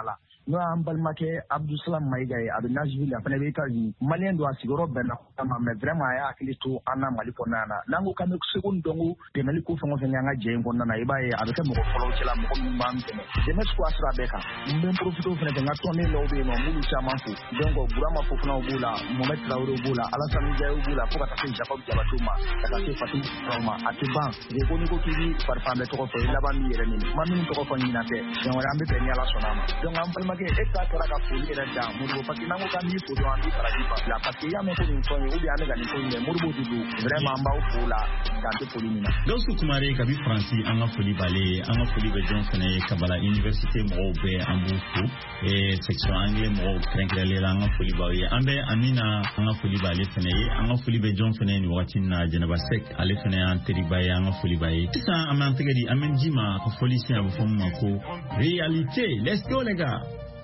no an balmake Abdulsalam Maiga a be Nashville a fana be États-Unis malien do asigoro benna mais vraiment ya akilisto ana mali konana nango kan second dongo de mali ko fongo fenga je ngona na ibaye a be ke mo follow ci la mo mbam tene de mes ko asra beka mbem profito fene de ngato ne lawbe no mulu chama fu dongo burama fu fana bula Mohamed Traoré bula Alassane Diaye bula ko ta fe Jacob Diabatuma ta fe Fatou Trauma atiban de ko ni ko kiri par femme to ko fe laba mi yere ni mami to ko ni na te don wala ambe be ni ala sonama donc am palmake eka to ka fuli era da muru pati nango kan ni fo do andi para dipa la pati ya me ko ni so ni ubi ane ga ni ko ni muru du vraiment amba o fula da te fuli ni na donc su kumare ka bi France anga fuli bale anga fuli be Johnson e kabala université mo be ambufu e section anglais mo krenkele la anga fuli bawe ambe amina anga fuli bale fene anga fuli be Johnson ni wati na Geneva sec ale fene anteri baye anga fuli baye ça amantege di amenjima ko foli si abu fomu mako réalité let's go les gars.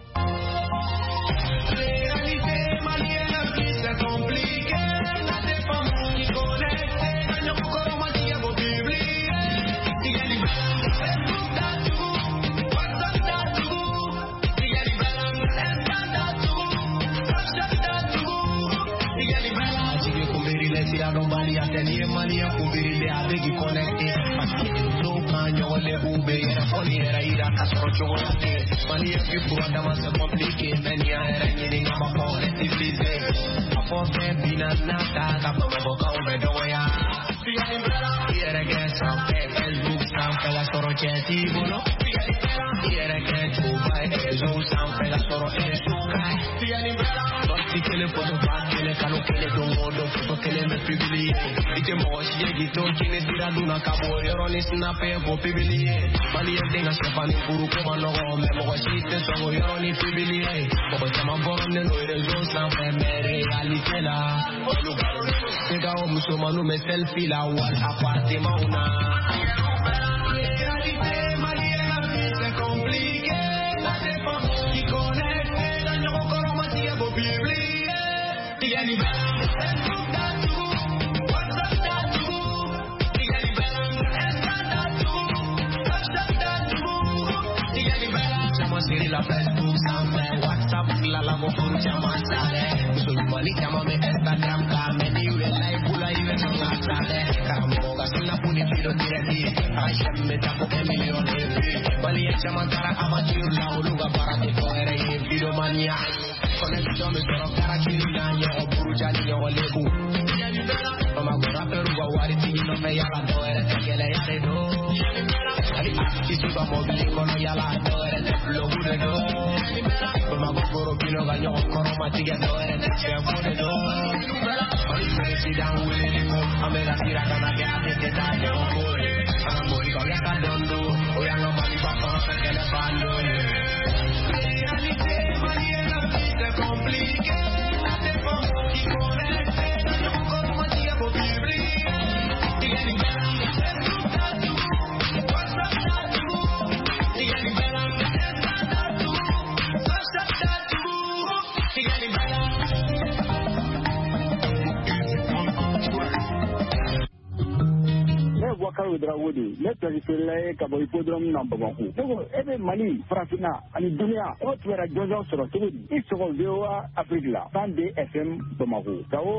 le traditionnel ka bo hippodrome na Bamako donc ebe Mali Francina ani dunia o tuera jojo soro tebedi isoko VOA Afrique la 102 FM Bamako Gao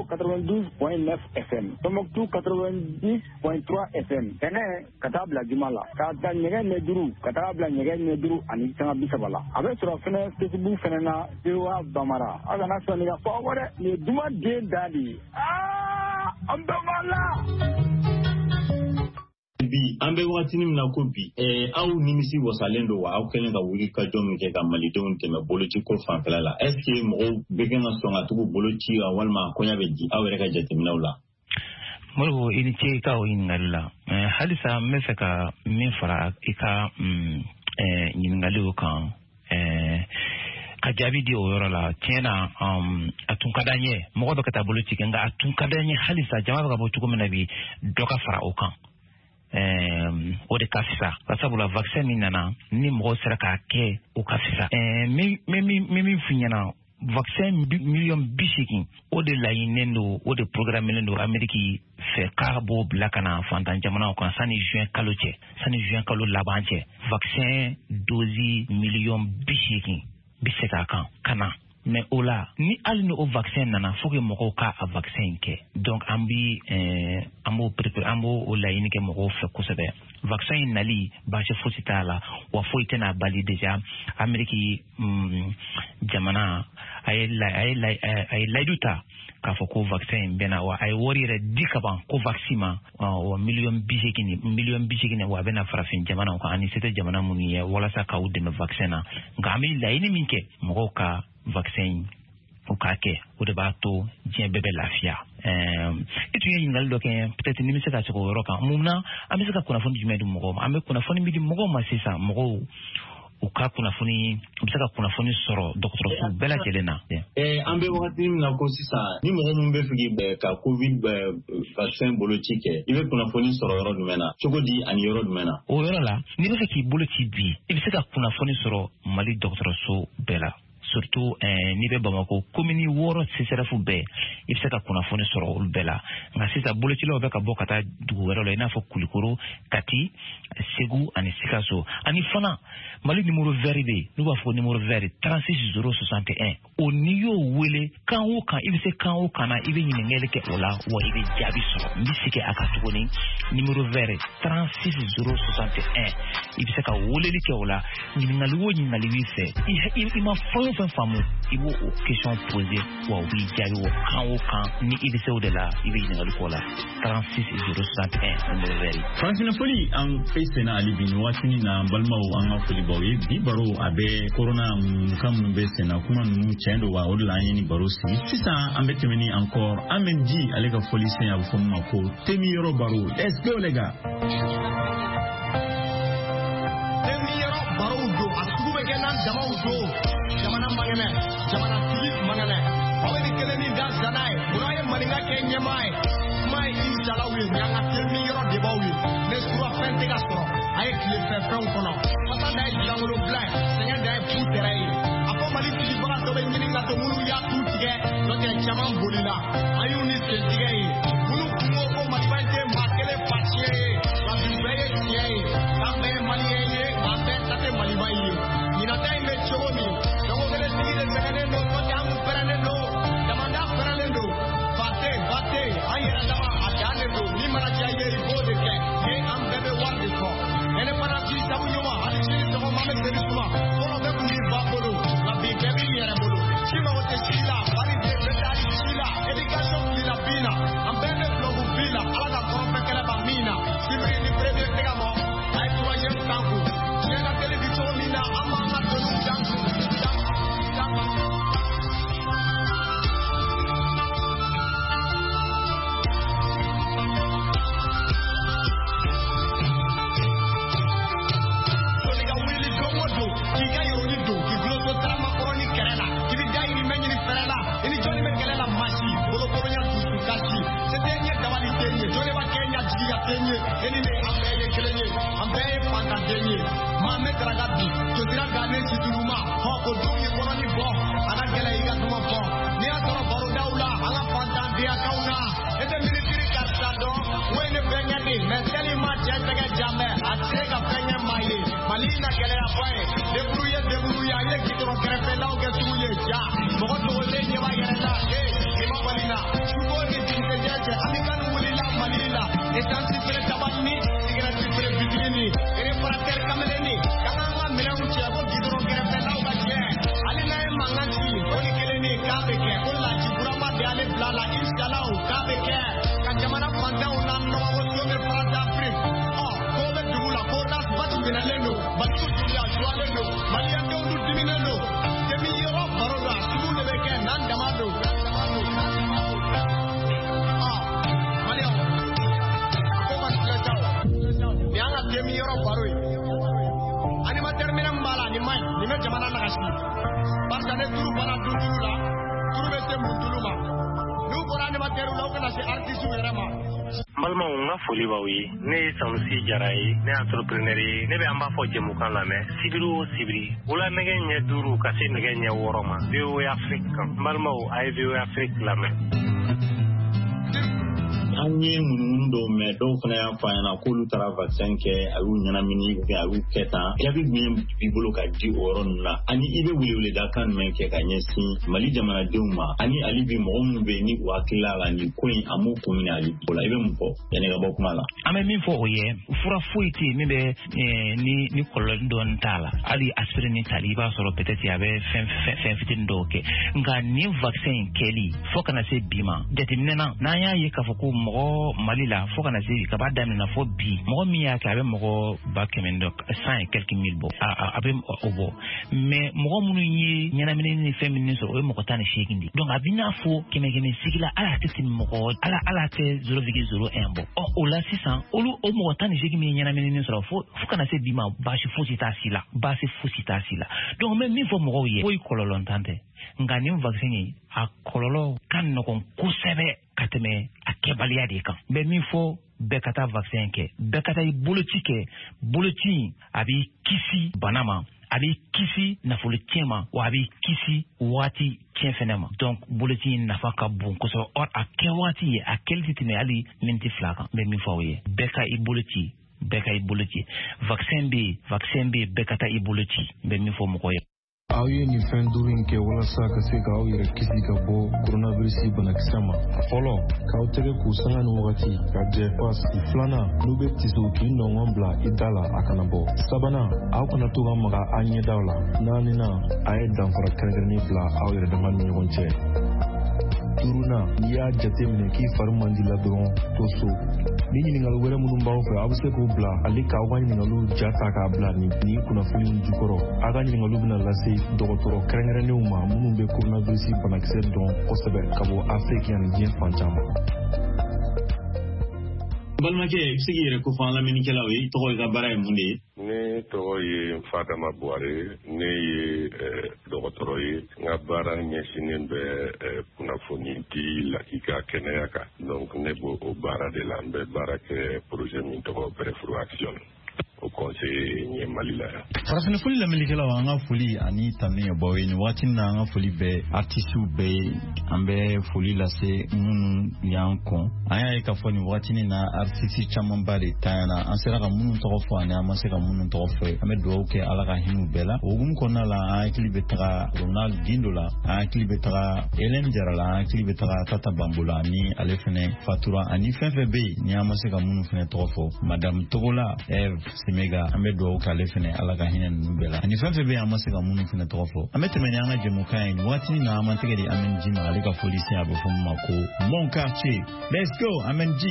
92.9 FM Tombouctou 90.3 FM ene katabla jumala ka nyege ne duru katabla nyege ne duru ani tanga bisabala abe soro fene Facebook fene na VOA Bamara aga na so ni ga fo wore ni duma de dali ambamala bi ambe watini mna ko bi aw nimisi wasalendo wa aw kelen ga wuri ka jom ke ga mali don te me boloci ko fan fala est ce que mo begena songa tugo boloci walma ko nyabe di aw reka jati minawla mo ini ce ka o ingalla halisa mesaka min fara ika ngali kan ka jabi di o yoro la tiena atun kadanye mo ko ka ta boloci nga atun kadanye halisa jama ga bo tugo menabi doka fara o kan o de kafisa pasabula vaccin min nana ni mɔgɔ sera k'a kɛ o kafisa min fiɲɛna vaccin million 80 o de laɲininen don o de programmelen don Ameriki fɛ k'a b'o bila ka na fantan jamanaw kan sani juin kalo laban cɛ vaccin dosi million 80 biseka kan kana mais ola ni ali no vaccin nana faut que moko ka a vaccin ke donc ambi ambo prepare ambo ola ini ke moko fe kosebe vaccin nali ba che fositala wa foitena bali deja ameriki jamana ay laiduta ka fo ko vaccin bena wa ay worire dikaban ko vaccima wa million bijekini wa bena farafin jamana ko ani sete jamana muniye wala sa ka udde vaccin na ngami laini minke moko ka vaccin o kake o de bato jien bebe lafia et tu yi ngal doke peut-être ni misaka ko roka mumna amisaka kuna foni jumedu mogo ame kuna foni midi mogo masisa mogo o ka kuna foni misaka kuna foni soro docteur so bela jelena ambe wakati na ko sisa ni mogo mumbe figi be ka covid vaccin bolotike ibe kuna foni soro yoro dumena chogodi ani yoro dumena o yoro la ni be ki boloti bi ibe saka kuna foni soro mali docteur so bela surtout ni be Bamako commune woro siserafu be ifseka kuna foni soro ulbela nga sisa boloti lo be ka bokata dugu wero le na fo kulikoro kati segu ani sikaso ani fana mali numéro vert be nous va fo numéro vert 36061 o niyo wele kan o kan ibse kan o kana ibe nyingele ke ola wo ibe jabi so misike akatugoni numéro vert 36061 ibse ka wole li ke ola nyingali wo nyingali wife ima fo famu ibo question posée wa wi jabi wo kan ni ibse o de la ibe nyingali ko la 36061 numéro vert Francine Foli an pesena ali binu watini na balma o an afoli bawe di baro abe corona kam be sena kuma nu chendo wa online ni baro si sisa ambetemeni encore amendi alega foli sen ya fomma ko temi yoro baro est-ce que lega temi yoro baro do asube genan jama do jamana mangene jamana tili mangene awedi keleni da zanai buraye malinga kenye mai inshallah we nyanga temi yoro de bawi ne sura fente ga so ay kle fe fon kono papa dai jangolo blay senga dai puterai apo mali tili baga do ben nyini ngato mulu ya tutige do te chaman bolila ayuni se tigei mulu kumo ko mali bante makele patie la bibeye tie ambe mali ye ambe tate mali bayi ina dai me choni do gele tigile segane no to jamu perane no damanda perane no bate ayira dama ajane do ni mara jaye bode ke ye ambe be warde ko ene para ji sabu yoma ali siri to mame seri suma ko be kuni babolo la bibe bi yere bolo sima wote sila bari de bedari sila education sila bina ambe be flogu bila ala ko be kala ba mina sibri ni premier tegamo ay to yem tangu na television ni na amama to jangu entrepreneur ne be amba fo jemu kan la me sibiri wala nege nye duru ka se nege nye woroma VOA Afrique malmo ay VOA Afrique la me an ye munumunu dɔw mɛn dɔw fana y'a fɔ ɲɛna k'olu taara vaccin kɛ a y'u ɲɛnamini a y'u kɛ tan jaabi jumɛn b'i bolo ka di o yɔrɔ ninnu na ani i bɛ weleweledakan jumɛn kɛ ka ɲɛsin Mali jamanadenw ma ani hali bi mɔgɔ minnu bɛ yen ni u hakili la nin ko in a m'u kun minɛ hali o la i bɛ mun fɔ yanni ka bɔ kuma la. An bɛ min fɔ o ye fura foyi tɛ yen min bɛ ni kɔlɔlɔ dɔɔni t'a la hali aspirin ni tali i b'a sɔrɔ peut-être a bɛ fɛn fitinin dɔw kɛ nka nin vaccin in kɛli fo kana se bi ma jateminɛ na n'an y'a ye k'a fɔ ko mɔgɔ Mali la fo kana se ka b'a daminɛ fo bi mɔgɔ min y'a kɛ a bɛ mɔgɔ 100 et quelques mille bɔ a bɛ o bɔ mais mɔgɔ minnu ye ɲɛnamini ni fɛn minnu sɔrɔ o ye mɔgɔ 18 de donc a bɛ n'a fɔ 100 sigi la ala tɛ tɛmɛ mɔgɔ ala tɛ 0,01 bɔ o la sisan olu o mɔgɔ 18 min ye ɲɛnamini sɔrɔ fo kana se bi ma baasi fosi t'a si la donc mɛ min fɔ mɔgɔw ye foyi kɔlɔlɔ tan tɛ nka nin vaccin in a kɔlɔlɔ ka nɔgɔn kosɛbɛ ka tɛmɛ a kɛbaliya de kan bɛ min fɔ bɛɛ ka taa vaccin kɛ bɛɛ ka taa i boloci kɛ boloci a b'i kisi bana ma a b'i kisi nafolo tiɲɛ ma wa a b'i kisi waati tiɲɛ fɛnɛ ma donc boloci nafa ka bon kosɛbɛ or a kɛ waati ye a kɛli tɛ tɛmɛ hali miniti 2 kan bɛ min fɔ aw ye bɛɛ ka i boloci vaccin bɛ yen bɛɛ ka taa i boloci bɛ min fɔ mɔgɔw ye. Aw ye nin fɛn duuru in kɛ walasa ka se ka aw yɛrɛ kisi ka bɔ coronavirus banakisɛ ma. Fɔlɔ k'aw tɛgɛ k'u sanga ni wagati ka jɛ pas. Filanan n'u bɛ tisi k'i nɔngɔn bila i da la a kana bɔ. Sabanan aw kana to ka maga a ɲɛdaw la. Naaninan a ye danfara kɛrɛnkɛrɛnnen bila aw yɛrɛ dama ni ɲɔgɔn cɛ. Duurunan n'i y'a jateminɛ k'i fari man di la dɔrɔn to so. Ni ɲininkali wɛrɛ minnu b'aw fɛ aw bɛ se k'u bila ale k'aw ka ɲininkaliw ja ta k'a bila nin kunnafoni jukɔrɔ. A ka ɲininkaliw bɛna lase dɔgɔtɔrɔ kɛrɛnkɛrɛnnenw ma minnu bɛ coronavirus banakisɛ dɔn kosɛbɛ ka bɔ Afiriki ani diɲɛ fan caman. Balimakɛ i bɛ se k'i yɛrɛ ko fɔ an lamɛnnikɛlaw ye i tɔgɔ i ka baara ye mun de ye? Ne tɔgɔ ye Fadama Buhari ne ye dɔgɔtɔrɔ ye n ka baara ɲɛsinnen bɛ kunnafoni di lakika kɛnɛya kan donc ne b'o o baara de la n bɛ baara kɛ projet min tɔgɔ Breforo Action o conseil ɲɛ Mali la yan. Farafin foli lamɛnnikɛlaw an ka foli ani tanu ye baw ye nin waati na an ka foli bɛ artistes bɛɛ an bɛ foli lase minnu y'an kɔn an y'a ye k'a fɔ nin waati na artistes camanba de tanyana an sera ka minnu tɔgɔ fɔ ani an ma se ka minnu tɔgɔ fɔ an bɛ dugawu kɛ Ala ka hinɛ u bɛɛ la o hukumu kɔnɔna la an hakili bɛ taga Ronaldindo la an hakili bɛ taga Hélène Diarra la an hakili bɛ taga Tata Bambola ni ale fɛnɛ fatura ani fɛn fɛn bɛ yen ni an ma se ka minnu fɛnɛ tɔgɔ fɔ Madame Togola Eve Semega an bɛ dugawu kɛ ale fɛnɛ Ala ka hinɛ ninnu bɛɛ la ani fɛn fɛn bɛ yen an ma se ka minnu fɛnɛ tɔgɔ fɔ an bɛ tɛmɛ ni an ka jɛmukan ye nin waati na an ma tɛgɛ di Amen G ma ale ka foli sen a bɛ fɔ min ma ko Mon Quartier. Let's go Amen G.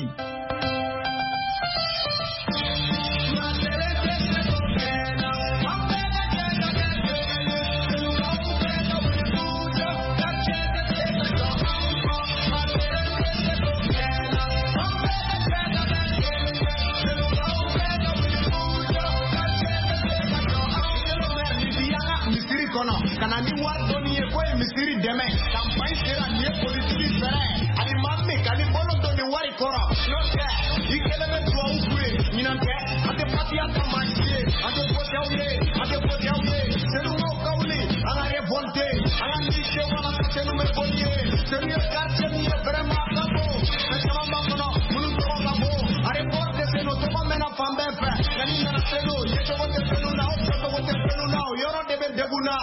Kana ni wato ni ye ko misiri dɛmɛ campagne sera ni ye politique fɛrɛ ani maa min ka ni bolo don ni wari kɔrɔ n'o tɛ i kelen bɛ duwawu k'u ye ɲinan tɛ an tɛ patiya ta maa si ye an tɛ fɔti aw ye senumaw ka wuli an ka révolter an ka ni se walasa senu bɛ fɔli ye senu ye quartier min ye vraiment ka bon fɛn caman b'a kɔnɔ minnu tɔgɔ ka bon a révolte senu tɔgɔ mɛnna fan bɛɛ fɛ nka ni nana senu ye tɔgɔ tɛ senu na o fɛ tɔgɔ tɛ senu na o yɔrɔ de bɛ degun na.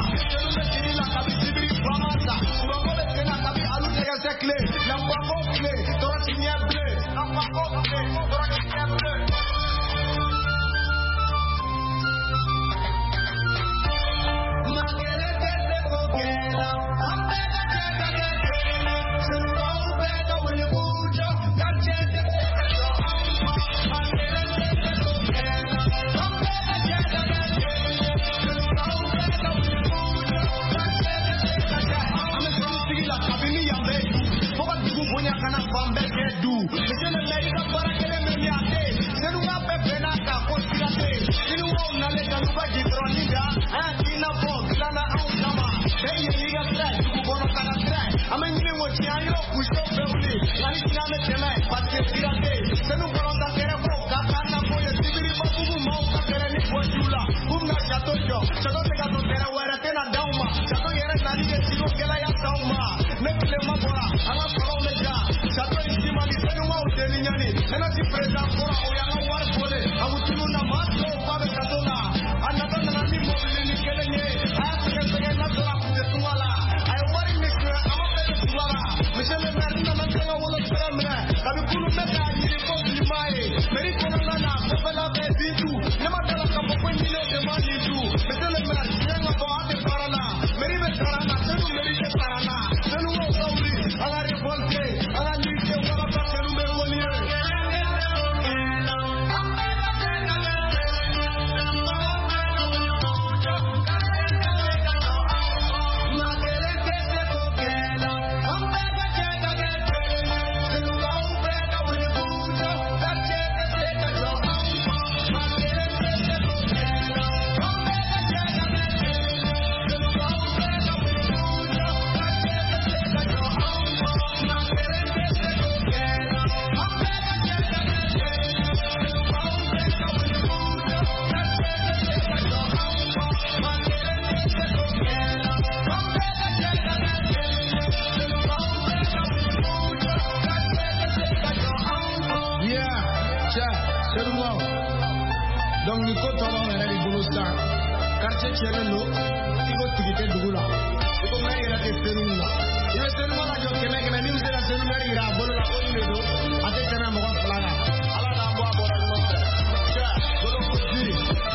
Seulement, donc nous comptons dans les Bolosa, quartier Tcheleno, il faut quitter Dougoula. Il faut mettre des Féroula. Il est seulement la joie que mec, la news de la cellulaire, il a volé la oeil de dos, à tes canards, mon flaga. Allah n'a pas bon à notre. Tiens, Bolo Koudiri.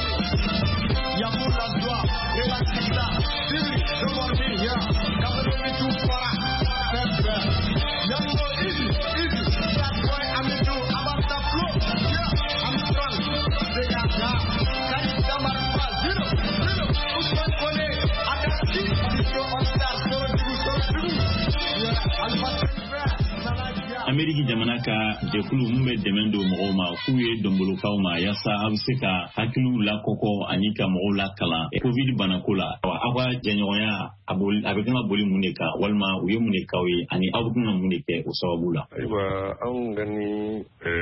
Yamour la joie, et la Kista. Diri, je m'en dis, ya. Quand on est tout fara, c'est vrai. Yamour, easy, easy. That boy, I'm in you, about the flow. Yeah, I'm strong. They got that. Kari Damar, zero, zero. Usman Kone, Adaki, Dito on star, Soro Dibu, Soro Dibu. Yeah, Alpha Ameriki jamana ka jɛkulu mun bɛ dɛmɛ don mɔgɔw ma k'u ye donbolokaw ma yaasa a bɛ se ka hakiliw lakɔkɔ ani ka mɔgɔw lakalan covid banako la aw ka jɛɲɔgɔnya a bɛ kan ka boli mun de kan walima u ye mun de k'aw ye ani aw bɛ kan ka mun de kɛ o sababu la. Ayiwa anw ka ni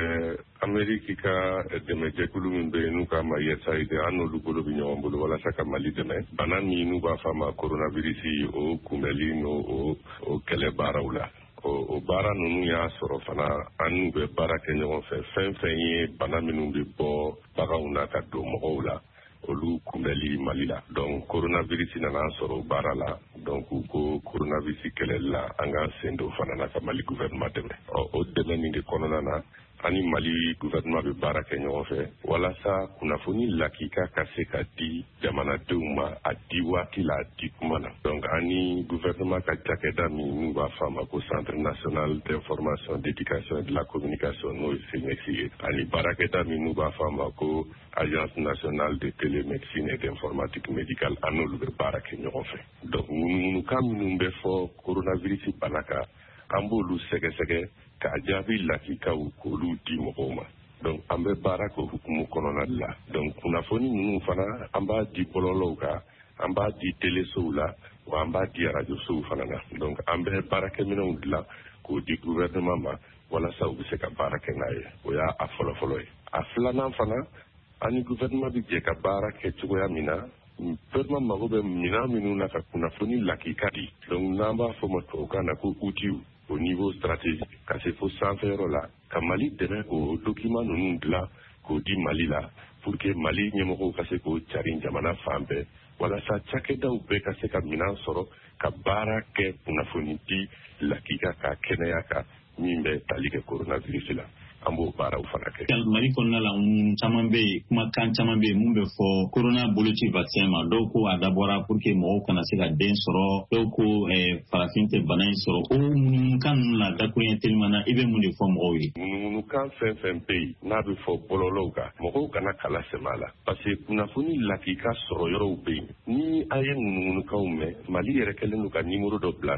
Ameriki ka dɛmɛ jɛkulu min bɛ yen n'u k'a ma USAID an n'olu bolo bɛ ɲɔgɔn bolo walasa ka Mali dɛmɛ bana min n'u b'a fɔ a ma coronavirus o kunbɛli n'o kɛlɛ baaraw la. O baara ninnu y'a sɔrɔ fana an bɛ baara kɛ ɲɔgɔn fɛ fɛn fɛn ye bana minnu bɛ bɔ baganw na ka don mɔgɔw la olu kunbɛli Mali la donc coronavirus nana sɔrɔ baara la donc ko coronavirus kɛlɛli la an ka sen don fana na ka Mali gouvernement dɛmɛ o dɛmɛ nin de kɔnɔna na ani Mali gouvernement bɛ baara kɛ ɲɔgɔn fɛ walasa kunnafoni lakika ka se ka di jamanadenw ma a di waati la a di kuma na donc ani gouvernement ka cakɛda min n'u b'a fɔ a ma ko Centre national d'information d'éducation et de la communication n'o ye CNEX ye ani baarakɛda min n'u b'a fɔ a ma ko Agence nationale de télémédecine et d'informatique médicale an n'olu bɛ baara kɛ ɲɔgɔn fɛ donc ŋunuŋunukan minnu bɛ fɔ coronavirus bana kan an b'olu sɛgɛsɛgɛ ka jaabi lakikaw k'olu di mɔgɔw ma donc an bɛ baara kɛ hukumu kɔnɔna de la donc kunnafoni ninnu fana an b'a di bɔlɔlɔw kan an b'a di telesow la wa an b'a di arajosow fana na donc an bɛ baarakɛminɛnw dilan k'o di gouvernement ma walasa u bɛ se ka baara kɛ n'a ye o y'a fɔlɔfɔlɔ ye a filanan fana ani gouvernement bɛ jɛ ka baara kɛ cogoya min na gouvernement mago bɛ minɛn minnu na ka kunnafoni lakika di donc n'an b'a fɔ ma tubabukan na ko outils au niveau stratégique ka se fo sanfɛyɔrɔ la ka Mali dɛmɛ k'o document ninnu dilan k'o di Mali la pour que Mali ɲɛmɔgɔw ka se k'o cari jamana fan bɛɛ walasa cakɛdaw bɛɛ ka se ka minɛn sɔrɔ ka baara kɛ kunnafoni di lakika ka kɛnɛya kan min bɛ tali kɛ coronavirus la an b'o baaraw fana kɛ. Mali kɔnɔna la caman bɛ yen kumakan caman bɛ yen mun bɛ fɔ corona boloci vaccin ma dɔw ko a dabɔra pour que mɔgɔw kana se ka den sɔrɔ dɔw ko farafin tɛ bana in sɔrɔ o ŋunuŋunukan ninnu la dakuruɲɛ teliman na i bɛ mun de fɔ mɔgɔw ye. Ŋunuŋunukan fɛn fɛn bɛ yen n'a bɛ fɔ bɔlɔlɔw kan mɔgɔw kana kala sɛmɛ a la parce que kunnafoni lakika sɔrɔ yɔrɔw bɛ yen ni a ye ŋunuŋunukanw mɛn Mali yɛrɛ kɛlen don ka numéro dɔ bila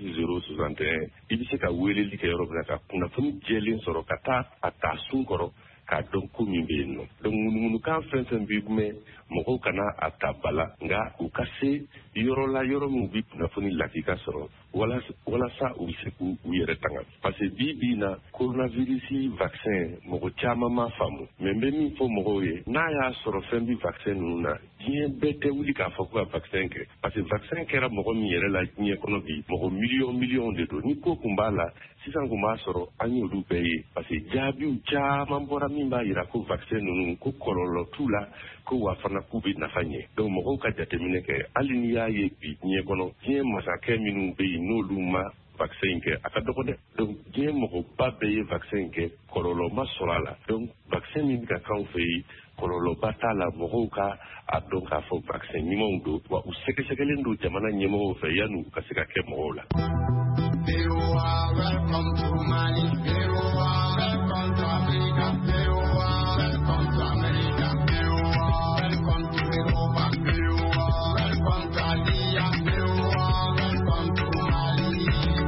36061 i bɛ se ka weleli kɛ yɔrɔ min na ka kunnafoni jɛlen sɔrɔ ka taa a taa sun kɔrɔ k'a dɔn ko min bɛ yen nɔ donc ŋunuŋunukan fɛn fɛn bɛ mɛn mɔgɔw kana a ta bala nka u ka se yɔrɔ la yɔrɔ min bɛ kunnafoni lakika sɔrɔ walasa u bɛ se k'u yɛrɛ tanga parce que bi na coronavirus vaccin mɔgɔ caman m'a faamu mais n bɛ min fɔ mɔgɔw ye n'a y'a sɔrɔ fɛn bɛ vaccin ninnu na diɲɛ bɛɛ tɛ wuli k'a fɔ ko ka vaccin kɛ parce que vaccin kɛra mɔgɔ min yɛrɛ la diɲɛ kɔnɔ bi mɔgɔ miliyɔn de don ni ko kun b'a la sisan kun b'a sɔrɔ an y'olu bɛɛ ye parce que jaabiw caman bɔra min b'a yira ko vaccin ninnu ko kɔlɔlɔ t'u la ko wa fana k'u bɛ nafa ɲɛ donc mɔgɔw ka jateminɛ kɛ hali n'i y'a ye bi diɲɛ kɔnɔ diɲɛ masakɛ minnu bɛ yen n'olu ma vaccin kɛ a ka dɔgɔ dɛ donc diɲɛ mɔgɔba bɛɛ ye vaccin kɛ kɔlɔlɔ ma sɔrɔ a la donc vaccin min bɛ ka k'anw fɛ yen kɔlɔlɔba t'a la mɔgɔw ka a dɔn k'a fɔ vaccin ɲumanw don wa u sɛgɛsɛgɛlen don jamana ɲɛmɔgɔw fɛ yan'u ka se ka kɛ mɔgɔw la. Welcome to Mali. Welcome to Africa. Welcome to America. Welcome to Europa. Welcome to Asia. Welcome to Mali.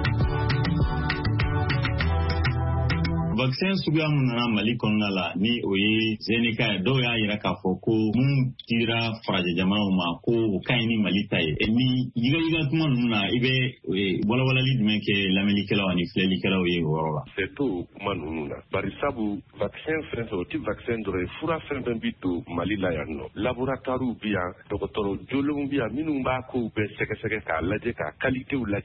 Vaccin suguya mun nana Mali kɔnɔna la ni o ye Zeneca ye dɔw y'a yira k'a fɔ ko mun dira farajɛ jamanaw ma ko o ka ɲi ni Mali ta ye ni yiga kuma ninnu na i bɛ walawalali jumɛn kɛ lamɛnnikɛlaw ani filɛlikɛlaw ye o yɔrɔ la. C'est to kuma ninnu na bari sabu vaccin fɛn fɛn o ti vaccin dɔrɔn ye fura fɛn fɛn bi to Mali la yan nɔ laboratoire bi yan dɔgɔtɔrɔ jolenw bi yan minnu b'a kow bɛɛ sɛgɛsɛgɛ k'a lajɛ k'a qualitéw lajɛ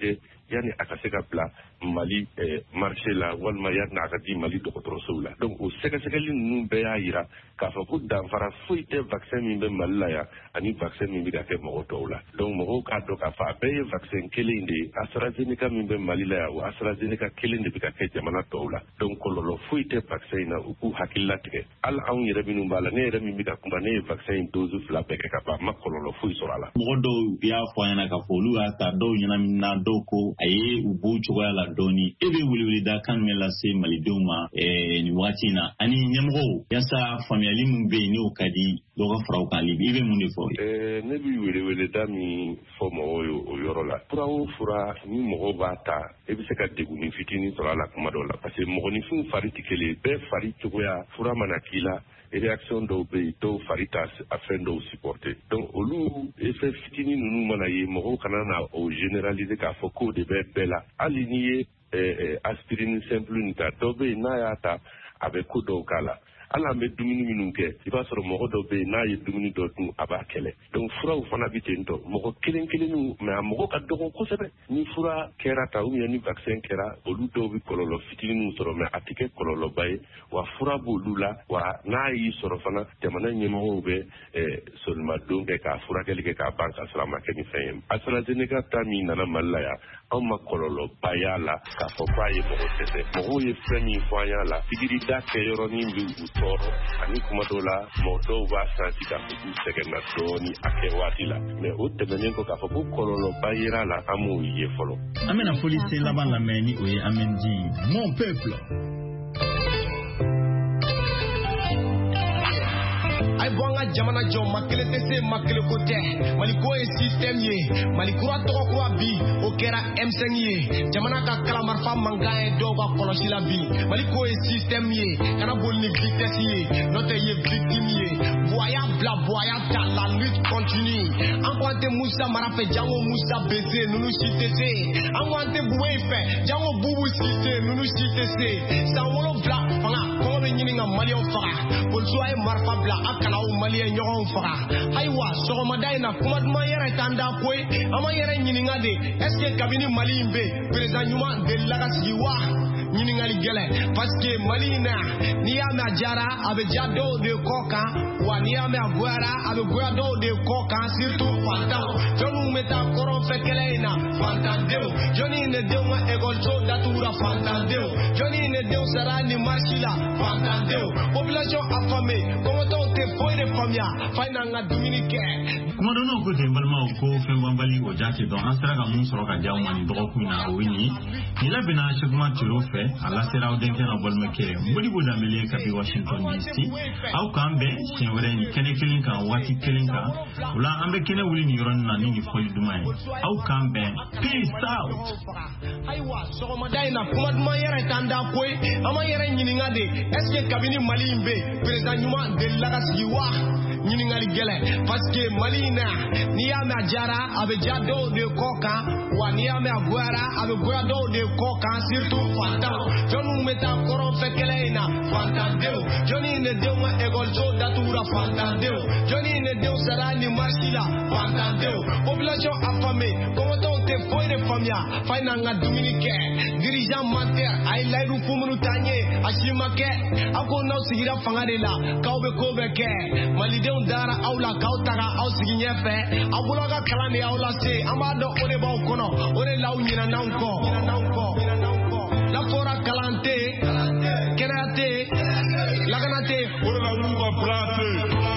yani a ka se ka bila Mali marché la walima yani a ka di Mali dɔgɔtɔrɔsow la donc o sɛgɛsɛgɛli ninnu bɛɛ y'a yira k'a fɔ ko danfara foyi tɛ vaccin min bɛ Mali la yan ani vaccin min bɛ ka kɛ mɔgɔ tɔw la donc mɔgɔw k'a dɔn k'a fɔ a bɛɛ ye vaccin kelen de ye AstraZeneca min bɛ Mali la yan o AstraZeneca kelen de bɛ ka kɛ jamana tɔw la donc kɔlɔlɔ foyi tɛ vaccin in na u k'u hakili latigɛ hali anw yɛrɛ minnu b'a la ne yɛrɛ min bɛ ka kuma ne ye vaccin in dose 2 bɛɛ kɛ ka ban ma kɔlɔlɔ foyi sɔrɔ a la mɔgɔ dɔw y'a fɔ an ɲɛna k'a fɔ olu y'a ta dɔw ɲɛnamina dɔw ko a ye u b'u cogoya la dɔɔni e bɛ weleweleda kan jumɛn lase malidenw ma nin waati in na ani ɲɛmɔgɔw yaasa faamuyali min bɛ yen n'o ka di dɔw ka fara u kan i bɛ mun de fɔ ne bɛ weleweleda min fɔ mɔgɔw ye o yɔrɔ la fura o fura ni mɔgɔw b'a ta e bɛ se ka degunni fitinin sɔrɔ a la kuma dɔw la parce que mɔgɔninfinw fari tɛ kelen bɛɛ fari cogoya fura mana k'i la réaction dɔw bɛ yen dɔw fari t'a a fɛn dɔw supporter donc olu effet fitinin ninnu mana ye mɔgɔw kana na o généraliser k'a fɔ k'o de bɛ bɛɛ la hali n'i ye aspirine simple nin ta dɔ bɛ yen n'a y'a ta a bɛ ko dɔw k'a la hali an bɛ dumuni minnu kɛ i b'a sɔrɔ mɔgɔ dɔ bɛ yen n'a ye dumuni dɔ dun a b'a kɛlɛ donc furaw fana bɛ ten tɔ mɔgɔ kelen kelenninw mais a mɔgɔ ka dɔgɔ kosɛbɛ ni fura kɛra ta ou bien ni vaccin kɛra olu dɔw bɛ kɔlɔlɔ fitininw sɔrɔ mais a tɛ kɛ kɔlɔlɔba ye wa fura b'olu la wa n'a y'i sɔrɔ fana jamana ɲɛmɔgɔw bɛ solimadon kɛ k'a furakɛli kɛ k'a ban k'a sɔrɔ a ma kɛ ni fɛn ye AstraZeneca ta min nana Mali la yan anw ma kɔlɔlɔba y'a la k'a fɔ k'a ye mɔgɔ dɛsɛ mɔgɔw ye fɛn min fɔ an y'a la pikiri da kɛ yɔrɔnin bɛ u tɔɔrɔ ani kuma dɔw la mɔgɔ dɔw b'a santi k'a fɔ k'u sɛgɛnna dɔɔni a kɛ waati la mais o tɛmɛnen kɔ k'a fɔ ko kɔlɔlɔba yera la an m'o ye fɔlɔ. An bɛna foli se laban lamɛn ni o ye Amɛndi mon peuple. ay bonga jamana jɔ makele tɛ se makele ko tɛ maliko ye système ye malikura tɔgɔ kura bi o kɛra M5 ye jamana ka kalamarfa mankan ye dɔw ka kɔlɔsi la bi maliko ye système ye kana boli ni vitesse ye n'o tɛ ye victime ye voya bila voya ta la lutte continue an ko an tɛ Musa mara fɛ jango Musa bese nunu si tɛ se an ko an tɛ Buwe fɛ jango Bubu si tɛ nunu si tɛ se san 7 fanga kɔngɔ bɛ ɲini ka maliyɛnw faga polisiw a ye marifa bila a kana o maliyɛn ɲɔgɔn faga ayiwa sɔgɔmada in na kuma duman yɛrɛ t'an da koyi an ma yɛrɛ ɲininka de est-ce que kabini Mali in bɛ président ɲuman delila ka sigi wa ɲininkali gɛlɛn parce que Mali in na n'i y'a mɛn a jara a bɛ ja dɔw de kɔ kan wa n'i y'a mɛn a goyara a bɛ goya dɔw de kɔ kan surtout fantanw fɛn minnu bɛ taa kɔrɔnfɛ kɛlɛ in na fantandenw jɔnni ne denw ka ekɔliso datugura fantandenw jɔnni ne denw sara ni marche la fantandenw population affamée kɔngɔtɔw tɛ foyi de faamuya fa in n'an ka dumuni kɛ. kumadɔnnaw ko ten balimaw ko fɛn banbali o jate dɔn an sera ka mun sɔrɔ ka di aw ma nin dɔgɔkun na o ye nin nin labɛnna Sekuma Tiro fɛ a lasera aw denkɛ n'a balimakɛ Modibo Dambele kabi Washington DC aw k'an bɛn siɲɛ wɛrɛ nin kɛnɛ kelen kan waati kelen kan o la an bɛ kɛnɛ wuli nin yɔrɔnin na ni nin fɔli duman ye aw k'an bɛn peace out. ayiwa sɔgɔmada in na kuma duman yɛrɛ t'an da koyi an ma yɛrɛ ɲininka de est-ce que kabini Mali in bɛ président ɲuman delila ka sigi wa ɲininkali gɛlɛn parce que Mali in na n'i y'a mɛn a jara a bɛ ja dɔw de kɔ kan wa n'i y'a mɛn a goyara a bɛ goya dɔw de kɔ kan surtout fantanw fɛn minnu bɛ taa kɔrɔnfɛ kɛlɛ in na fantandenw jɔnni ne denw ka ekɔliso datugura fantandenw jɔnni ne denw sara ni marche la fantandenw population affamée kɔngɔtɔw tɛ foyi de faamuya fa in n'an ka dumuni kɛ dirigeant menteur a ye layidu fu minnu t'an ye a si ma kɛ aw ko n'aw sigira fanga de la k'aw bɛ ko bɛɛ kɛ malidenw dara aw la k'aw taga aw sigi ɲɛfɛ aw bolo ka kalan de y'aw lase an b'a dɔn o de b'aw kɔnɔ o de la aw ɲinɛn'anw kɔ n'a fɔra kalan tɛ yen kɛnɛya tɛ yen lakana tɛ yen o de la n'u ka plan tɛ yen